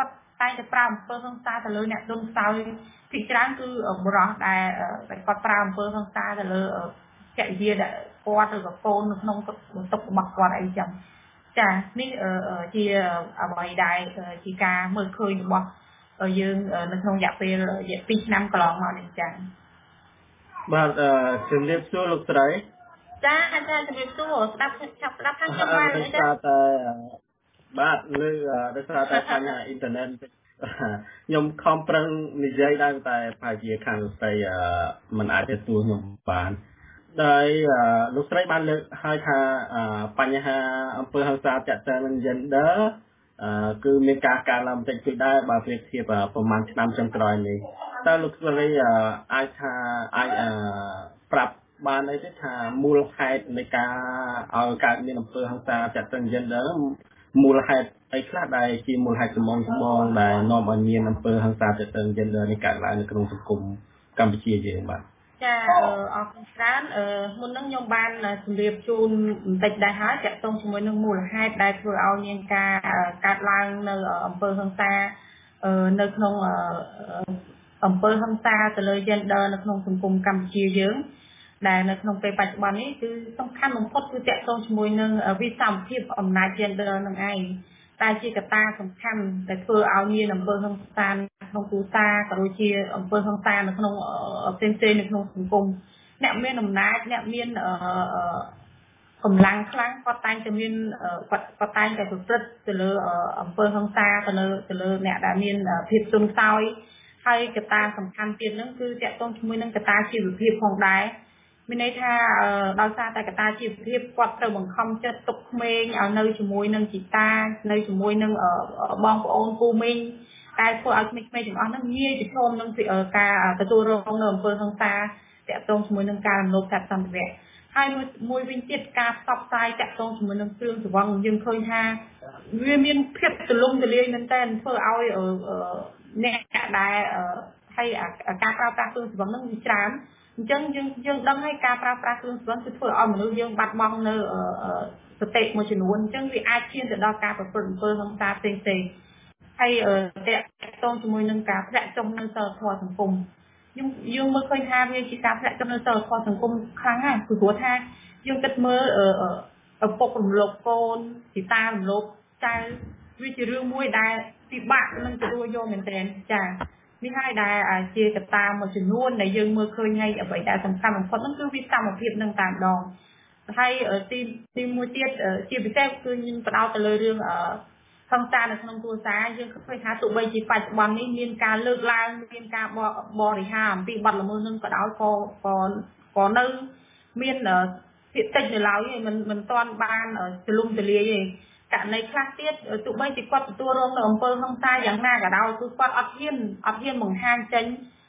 D: តែតែប្រើអំពើហិង្សាទៅលើអ្នកទន់ខ្សោយភាគច្រើនគឺបរិសុទ្ធដែលគាត់ប្រើអំពើហិង្សាទៅលើចរិយាដែលគាត់ឬក៏កូននៅក្នុងបន្ទប់របស់គាត់អីចឹងចានេះជាអ្វីដែលជាការមើលឃើញរបស់យើងនៅក្នុងរយៈពេល2ឆ្នាំកន្លងមកនេះចា
A: បាទជំរាបសួរលោកស្រី
D: ចាអាចារ្យជំរាបសួរស្ដាប់ខាងខ្ញុំបានទេចា
A: បាទលើដោយសារតែបញ្ហាអ៊ីនធឺណិតខ្ញុំខំប្រឹងនិយាយដែរតែប្រហែលជាខាងលោកស្រីមិនអាចទទួលខ្ញុំបានដោយលោកស្រីបានលើកឲ្យថាបញ្ហាអំពើហិង្សាទាក់ទងនឹង gender គឺមានការកើនឡើងបន្តិចបន្តួចដែរបើប្រៀបធៀបប្រហែលឆ្នាំចុងក្រោយនេះតើលោកស្រីអាចប្រាប់បានអីទេថាមូលហេតុនៃការឲ្យកើតមានអំពើហិង្សាទាក់ទង gender មូលហេតុអីខ្លះដែលជាមូលហេតុចម្បងដែលនាំឲ្យមានអំពើហិង្សាទាក់ទង gender នេះកើតឡើងនៅក្នុងសង្គមកម្ពុជាយើងបាទ
D: ចាអរគុណច្រើនមុននឹងខ្ញុំបានជម្រាបជូនបន្តិចដែរហើយតាក់ទងជាមួយនឹងមូលហេតុដែលធ្វើឲ្យមានការកើតឡើងនៅអំពើហិង្សានៅក្នុងអំពើហិង្សាទៅលើ gender នៅក្នុងសង្គមកម្ពុជាយើងដែលនៅក្នុងពេលបច្ចុប្បន្ននេះគឺសំខាន់បំផុតគឺតាក់ទងជាមួយនឹងវិសមភាពអំណាច gender នឹងឯងតែជាកត្តាសំខាន់ដែលធ្វើឲ្យមានអំពើហិង្សាក្នុងគ្រួសារក៏ដូចជាអំពើហិង្សានៅក្នុងផ្សេងៗនៅក្នុងសង្គមអ្នកមានអំណាចអ្នកមានកម្លាំងខ្លាំងគាត់តែងតែមានគាត់តែងតែប្រព្រឹត្តទៅលើអំពើហិង្សាទៅលើអ្នកដែលមានភាពទន់ខ្សោយហើយកត្តាសំខាន់ទៀតហ្នឹងគឺតាក់ទងជាមួយនឹងកត្តាជីវភាពផងដែរមានន័យថាដោយសារតែកត្តាជីវភាពគាត់ត្រូវបង្ខំចិត្តទុកក្មេងឲ្យនៅជាមួយនឹងជីតានៅជាមួយនឹងបងប្អូនពូមីងតែធ្វើឲ្យក្មេងៗទាំងអស់ហ្នឹងងាយប្រឈមនឹងការទទួលរងនៅអំពើហិង្សាតាក់ទងជាមួយនឹងការរំលោភសន្តិវៈហើយមួយវិញទៀតការផ្សព្វផ្សាយតាក់ទងជាមួយនឹងគ្រឿងស្រវឹងយើងឃើញថាវាមានភាពទូលំទូលាយមែនទែនធ្វើឲ្យអ្នកដែលហើយការប្រើប្រាស់គ្រឿងស្រវឹងហ្នឹងវាច្រើនអញ្ចឹងយើងដឹងហើយការប្រើប្រាស់គ្រឿងស្រវឹងគឺធ្វើឲ្យមនុស្សយើងបាត់បង់នៅសតិមួយចំនួនអញ្ចឹងវាអាចឈានទៅដល់ការប្រព្រឹត្តអំពើហិង្សាផ្សេងៗហើយតាក់ទងជាមួយនឹងការធ្លាក់ចុះនៅសីលធម៌សង្គមយើងមើលឃើញថាវាជាការធ្លាក់ចុះនៅសីលធម៌សង្គមខ្លាំងណាស់ព្រោះថាយើងគិតមើលឪពុករំលោភកូនជីតារំលោភចៅវាជារឿងមួយដែលពិបាកនឹងទទួលយកមែនទែនចា៎នេះហើយដែលជាកត្តាមួយចំនួនដែលយើងមើលឃើញហើយអ្វីដែលសំខាន់បំផុតនោះគឺវាសមភាពនឹងតាមដងហើយទីមួយទៀតជាពិសេសគឺយើងផ្ដោតទៅលើរឿងហិង្សានៅក្នុងគ្រួសារយើងឃើញថាទោះបីជាបច្ចុប្បន្ននេះមានការលើកឡើងមានការបរិហារអំពីបទល្មើសនឹងក៏ដោយក៏នៅមានភាគតិចនៅឡើយមិនទាន់បានទូលំទូលាយទេករណីខ្លះទៀតទោះបីជាគាត់ទទួលរងនៅអំពើហិង្សាយ៉ាងណាក៏ដោយគឺគាត់អត់ហ៊ានបង្ហាញចេញ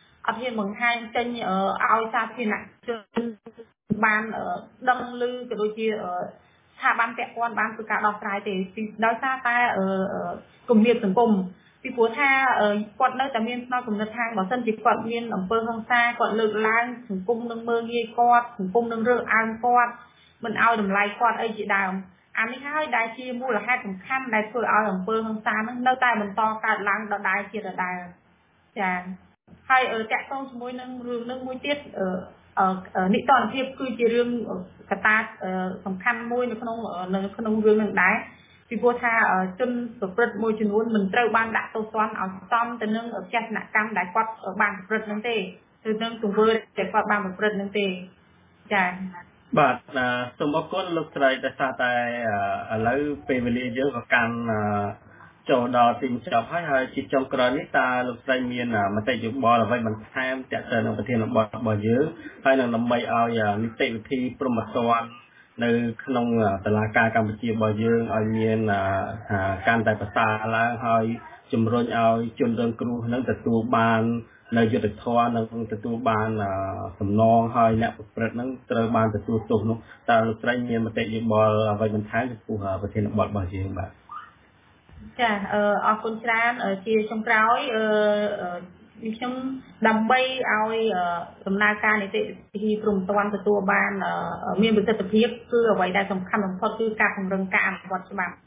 D: ឲ្យសាធារណជនបានដឹងឮក៏ដូចជាស្ថាប័នពាក់ព័ន្ធបានធ្វើការដោះស្រាយទេដោយសារតែគំនាបសង្គមពីព្រោះថាគាត់នៅតែមានស្នើគំនិតថាបើសិនជាគាត់មានអំពើហិង្សាគាត់លើកឡើងសង្គមនឹងមើលងាយគាត់សង្គមនឹងរើសអើងគាត់មិនឲ្យតម្លៃគាត់អីជាដើមអានេះហើយដែលជាមូលហេតុសំខាន់ដែលធ្វើឲ្យអំពើហិង្សាហ្នឹងនៅតែបន្តកើតឡើងដដែលជាដដែលចា៎ហើយតាក់ទងជាមួយនឹងរឿងនឹងមួយទៀតនិទានភាពគឺជារឿងកត្តាសំខាន់មួយនៅក្នុងរឿងនឹងដែរពីព្រោះថាជនប្រព្រឹត្តមួយចំនួនមិនត្រូវបានដាក់ទោសទណ្ឌឲ្យសមទៅនឹងចេតនកម្មដែលគាត់បានប្រព្រឹត្តនឹងទេគឺនឹងទង្វើដែលគាត់បានប្រព្រឹត្តនឹងទេចា៎
A: បាទសូមអរគុណលោកស្រីដែលថាតែឥឡូវពេលវេលាយើងក៏កាន់ចូលដល់ទីបញ្ចប់ហើយជាចុងក្រោយនេះតើលោកស្រីមានមតិយោបល់អ្វីបន្ថែមទាក់ទងនឹងប្រធានបទរបស់យើងហើយនឹងដើម្បីឲ្យនីតិវិធីព្រហ្មទណ្ឌនៅក្នុងតុលាការកម្ពុជារបស់យើងឲ្យមានកាន់តែប្រសើរឡើងហើយជំរុញឲ្យជនរងគ្រោះនឹងទទួលបាននៅយុត្តិធម៌និងទទួលបានសំណងហើយអ្នកប្រព្រឹត្តនឹងត្រូវបានទទួលទោសនោះតើលោកស្រីមានមតិយោបល់អ្វីបន្ថែមចំពោះប្រធានបទរបស់យើងបាទ
D: ចាអរគុណច្រើនជាចុងក្រោយខ្ញុំដើម្បីឲ្យដំណើរការនីតិវិធីព្រហ្មទណ្ឌទទួលបានមានប្រសិទ្ធភាពគឺអ្វីដែលសំខាន់បំផុតគឺការពង្រឹងការអនុវត្តច្បាប់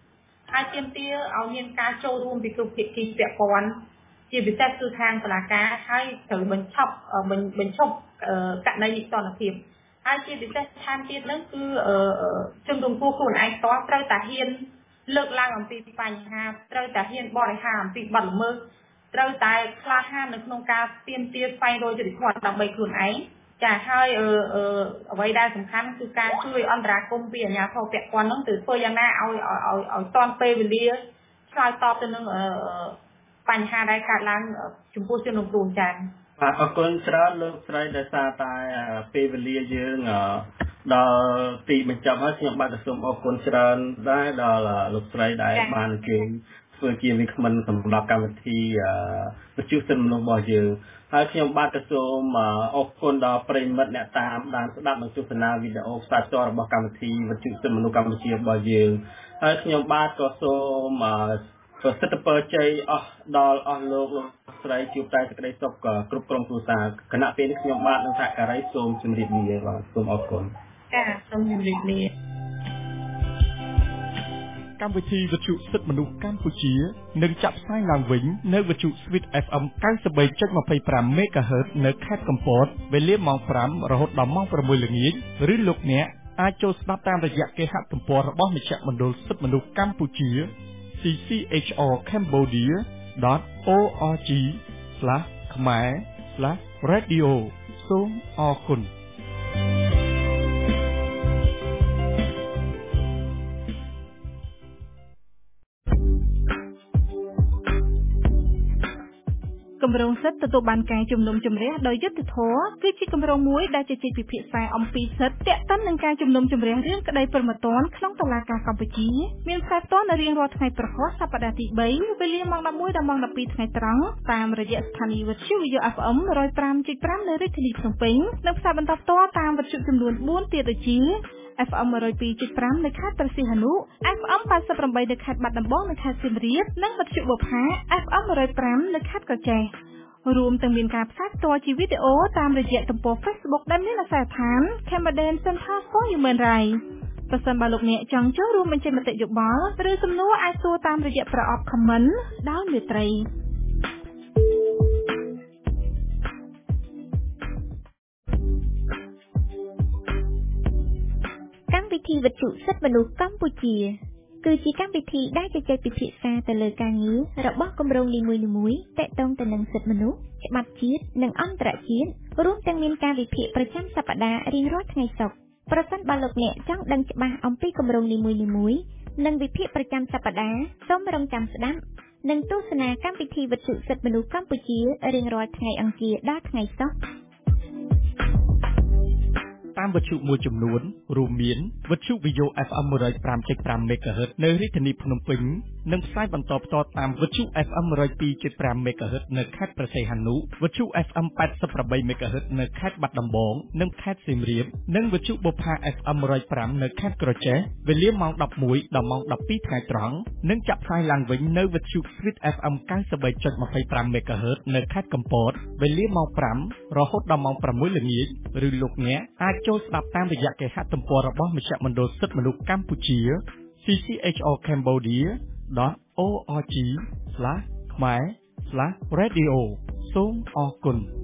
D: ហើយទាមទារឲ្យមានការចូលរួមពីគ្រប់ភាគីពាក់ព័ន្ធជាពិសេសគឺខាងតុលាការហើយត្រូវបញ្ឈប់ករណីនីតិរដ្ឋភាពហើយជាពិសេសឋានទៀតហ្នឹងគឺជំនុំគួរខ្លួនឯងផ្ទាល់ត្រូវតែហ៊ានលើកឡើងអំពីបញ្ហាត្រូវតែហ៊ានបរិហារអំពីបទល្មើសត្រូវតែក្លាហាននៅក្នុងការទាមទារស្វែងរកយុត្តិធម៌ដើម្បីខ្លួនឯងចាហើយអ្វីដែលសំខាន់គឺការជួយអន្តរាគមន៍ពីអាជ្ញាធរពាក់ព័ន្ធហ្នឹងទៅធ្វើយ៉ាងណាឲ្យតាន់ពេលវេលាឆ្លើយតបទៅនឹងបញ្ហាដែលកើតឡើងចំពោះជនរងគ្រោះចា៎
A: បាទអរគុណច្រើនលោកស្រីដែលសារតែពេលវេលាយើងដល់ទីបញ្ចប់ហើយខ្ញុំបាទសូមអរគុណច្រើនដែរដល់លោកស្រីដែលបានគេធ្វើជាវិក្កាមសម្រាប់កម្មវិធីវិទ្យុសិទ្ធិមនុស្សរបស់យើងហើយខ្ញុំបាទក៏សូមអរគុណដល់ប្រិយមិត្តអ្នកតាមដានស្ដាប់និងទស្សនាវីដេអូផ្សាយផ្ទាល់របស់កម្មវិធីវិទ្យុសិទ្ធិមនុស្សកម្ពុជារបស់យើងហើយខ្ញុំបាទក៏សូមប្រសិទ្ធពរជ័យអស់ដល់អស់លោកស្រីជួបតែសេចក្តីសុខគ្រប់ក្រុមគ្រួសារគណៈពេលនេះខ្ញុំបាទនិងសហការីសូមជម្រាបលាបាទសូមអរគុណ
D: ចាសូមជម្រាបលា
E: កម្មវិធីវិទ្យុសិទ្ធិមនុស្សកម្ពុជានឹងចាប់ផ្សាយឡើងវិញនៅវិទ្យុ Sweet FM 93.25 MHz នៅខេត្តកំពតវេលាម៉ោង 5 រហូតដល់ម៉ោង 6 ល្ងាចឬលោកអ្នកអាចចូលស្ដាប់តាមរយៈគេហទំព័ររបស់មជ្ឈមណ្ឌលសិទ្ធិមនុស្សកម្ពុជា cchrcambodia.org/khmer/radio សូមអរគុណ
B: គម្រោងសិទ្ធិទទួលបានការជំនុំជម្រះដោយយុត្តិធម៌គឺជាគម្រោងមួយដែលជជែកពិភាក្សាអំពីសិទ្ធិទាក់ទិននឹងការជំនុំជម្រះរឿងក្តីព្រហ្មទណ្ឌក្នុងតុលាការកម្ពុជាមានផ្សាយផ្ទាល់នៅរៀងរាល់ថ្ងៃប្រហ័សសប្តាហ៍ទី3វេលាម៉ោង 11 ដល់ម៉ោង 12 ថ្ងៃត្រង់តាមរយៈស្ថានីយ៍វិទ្យុ FM 105.5 នៅរាជធានីភ្នំពេញនិងផ្សាយបន្តផ្ទាល់តាមវិទ្យុចំនួន 4 ទៀតដូចជា FM 102.5 នៅខេត្តព្រះសីហនុ FM 88 នៅខេត្តបាត់ដំបងនិងខេត្តសៀមរាបនិងវិទ្យុបុប្ផា FM 105 នៅខេត្តកោះចេះរួមទាំងមានការផ្សាយផ្ទាល់ជាវីដេអូតាមរយៈទំព័រ Facebook ដែលមានអាសយដ្ឋាន Cambodian Center for Human Rights ប្រសិនបើលោកអ្នកចង់ចូលរួមបញ្ចេញមតិយោបល់ឬសំណួរអាចសួរតាមរយៈប្រអប់ Comment ដោយមេត្រី
F: កម្មវិធីវិទ្យុសិទ្ធិមនុស្សកម្ពុជាគឺជាកម្មវិធីដែលជជែកពិភាក្សាទៅលើការងាររបស់គម្រោងនីមួយៗទាក់ទងទៅនឹងសិទ្ធិមនុស្សច្បាប់ជាតិនិងអន្តរជាតិរួមទាំងមានការវិភាគប្រចាំសប្តាហ៍រៀងរាល់ថ្ងៃសុក្រប្រសិនបើលោកអ្នកចង់ដឹងច្បាស់អំពីគម្រោងនីមួយៗនិងវិភាគប្រចាំសប្តាហ៍សូមរងចាំស្ដាប់និងទស្សនាកម្មវិធីវិទ្យុសិទ្ធិមនុស្សកម្ពុជារៀងរាល់ថ្ងៃអង្គារដល់ថ្ងៃសុក្រ
E: តាមវិទ្យុមួយចំនួនរួមមានវិទ្យុ VO FM 105.5 MHz នៅរាជធានីភ្នំពេញនិងផ្សាយបន្តផ្ទាល់តាមវិទ្យុ FM 102.5 MHz នៅខេត្តព្រះសីហនុវិទ្យុ FM 88 MHz នៅខេត្តបាត់ដំបងនិងខេត្តសៀមរាបនិងវិទ្យុបុប្ផា FM 105 នៅខេត្តក្រចេះវេលាម៉ោង 11 ដល់ម៉ោង 12 ថ្ងៃត្រង់និងចាក់ផ្សាយឡើងវិញនៅវិទ្យុ Sweet FM 93.25 MHz នៅខេត្តកំពតវេលាម៉ោង 5 រហូតដល់ម៉ោង 6 ល្ងាចឬលោកអ្នកអាចចូលស្ដាប់តាមរយៈគេហទំព័ររបស់មជ្ឈមណ្ឌលសិទ្ធិមនុស្សកម្ពុជា cchrcambodia.org/khmer/radio សូមអរគុណ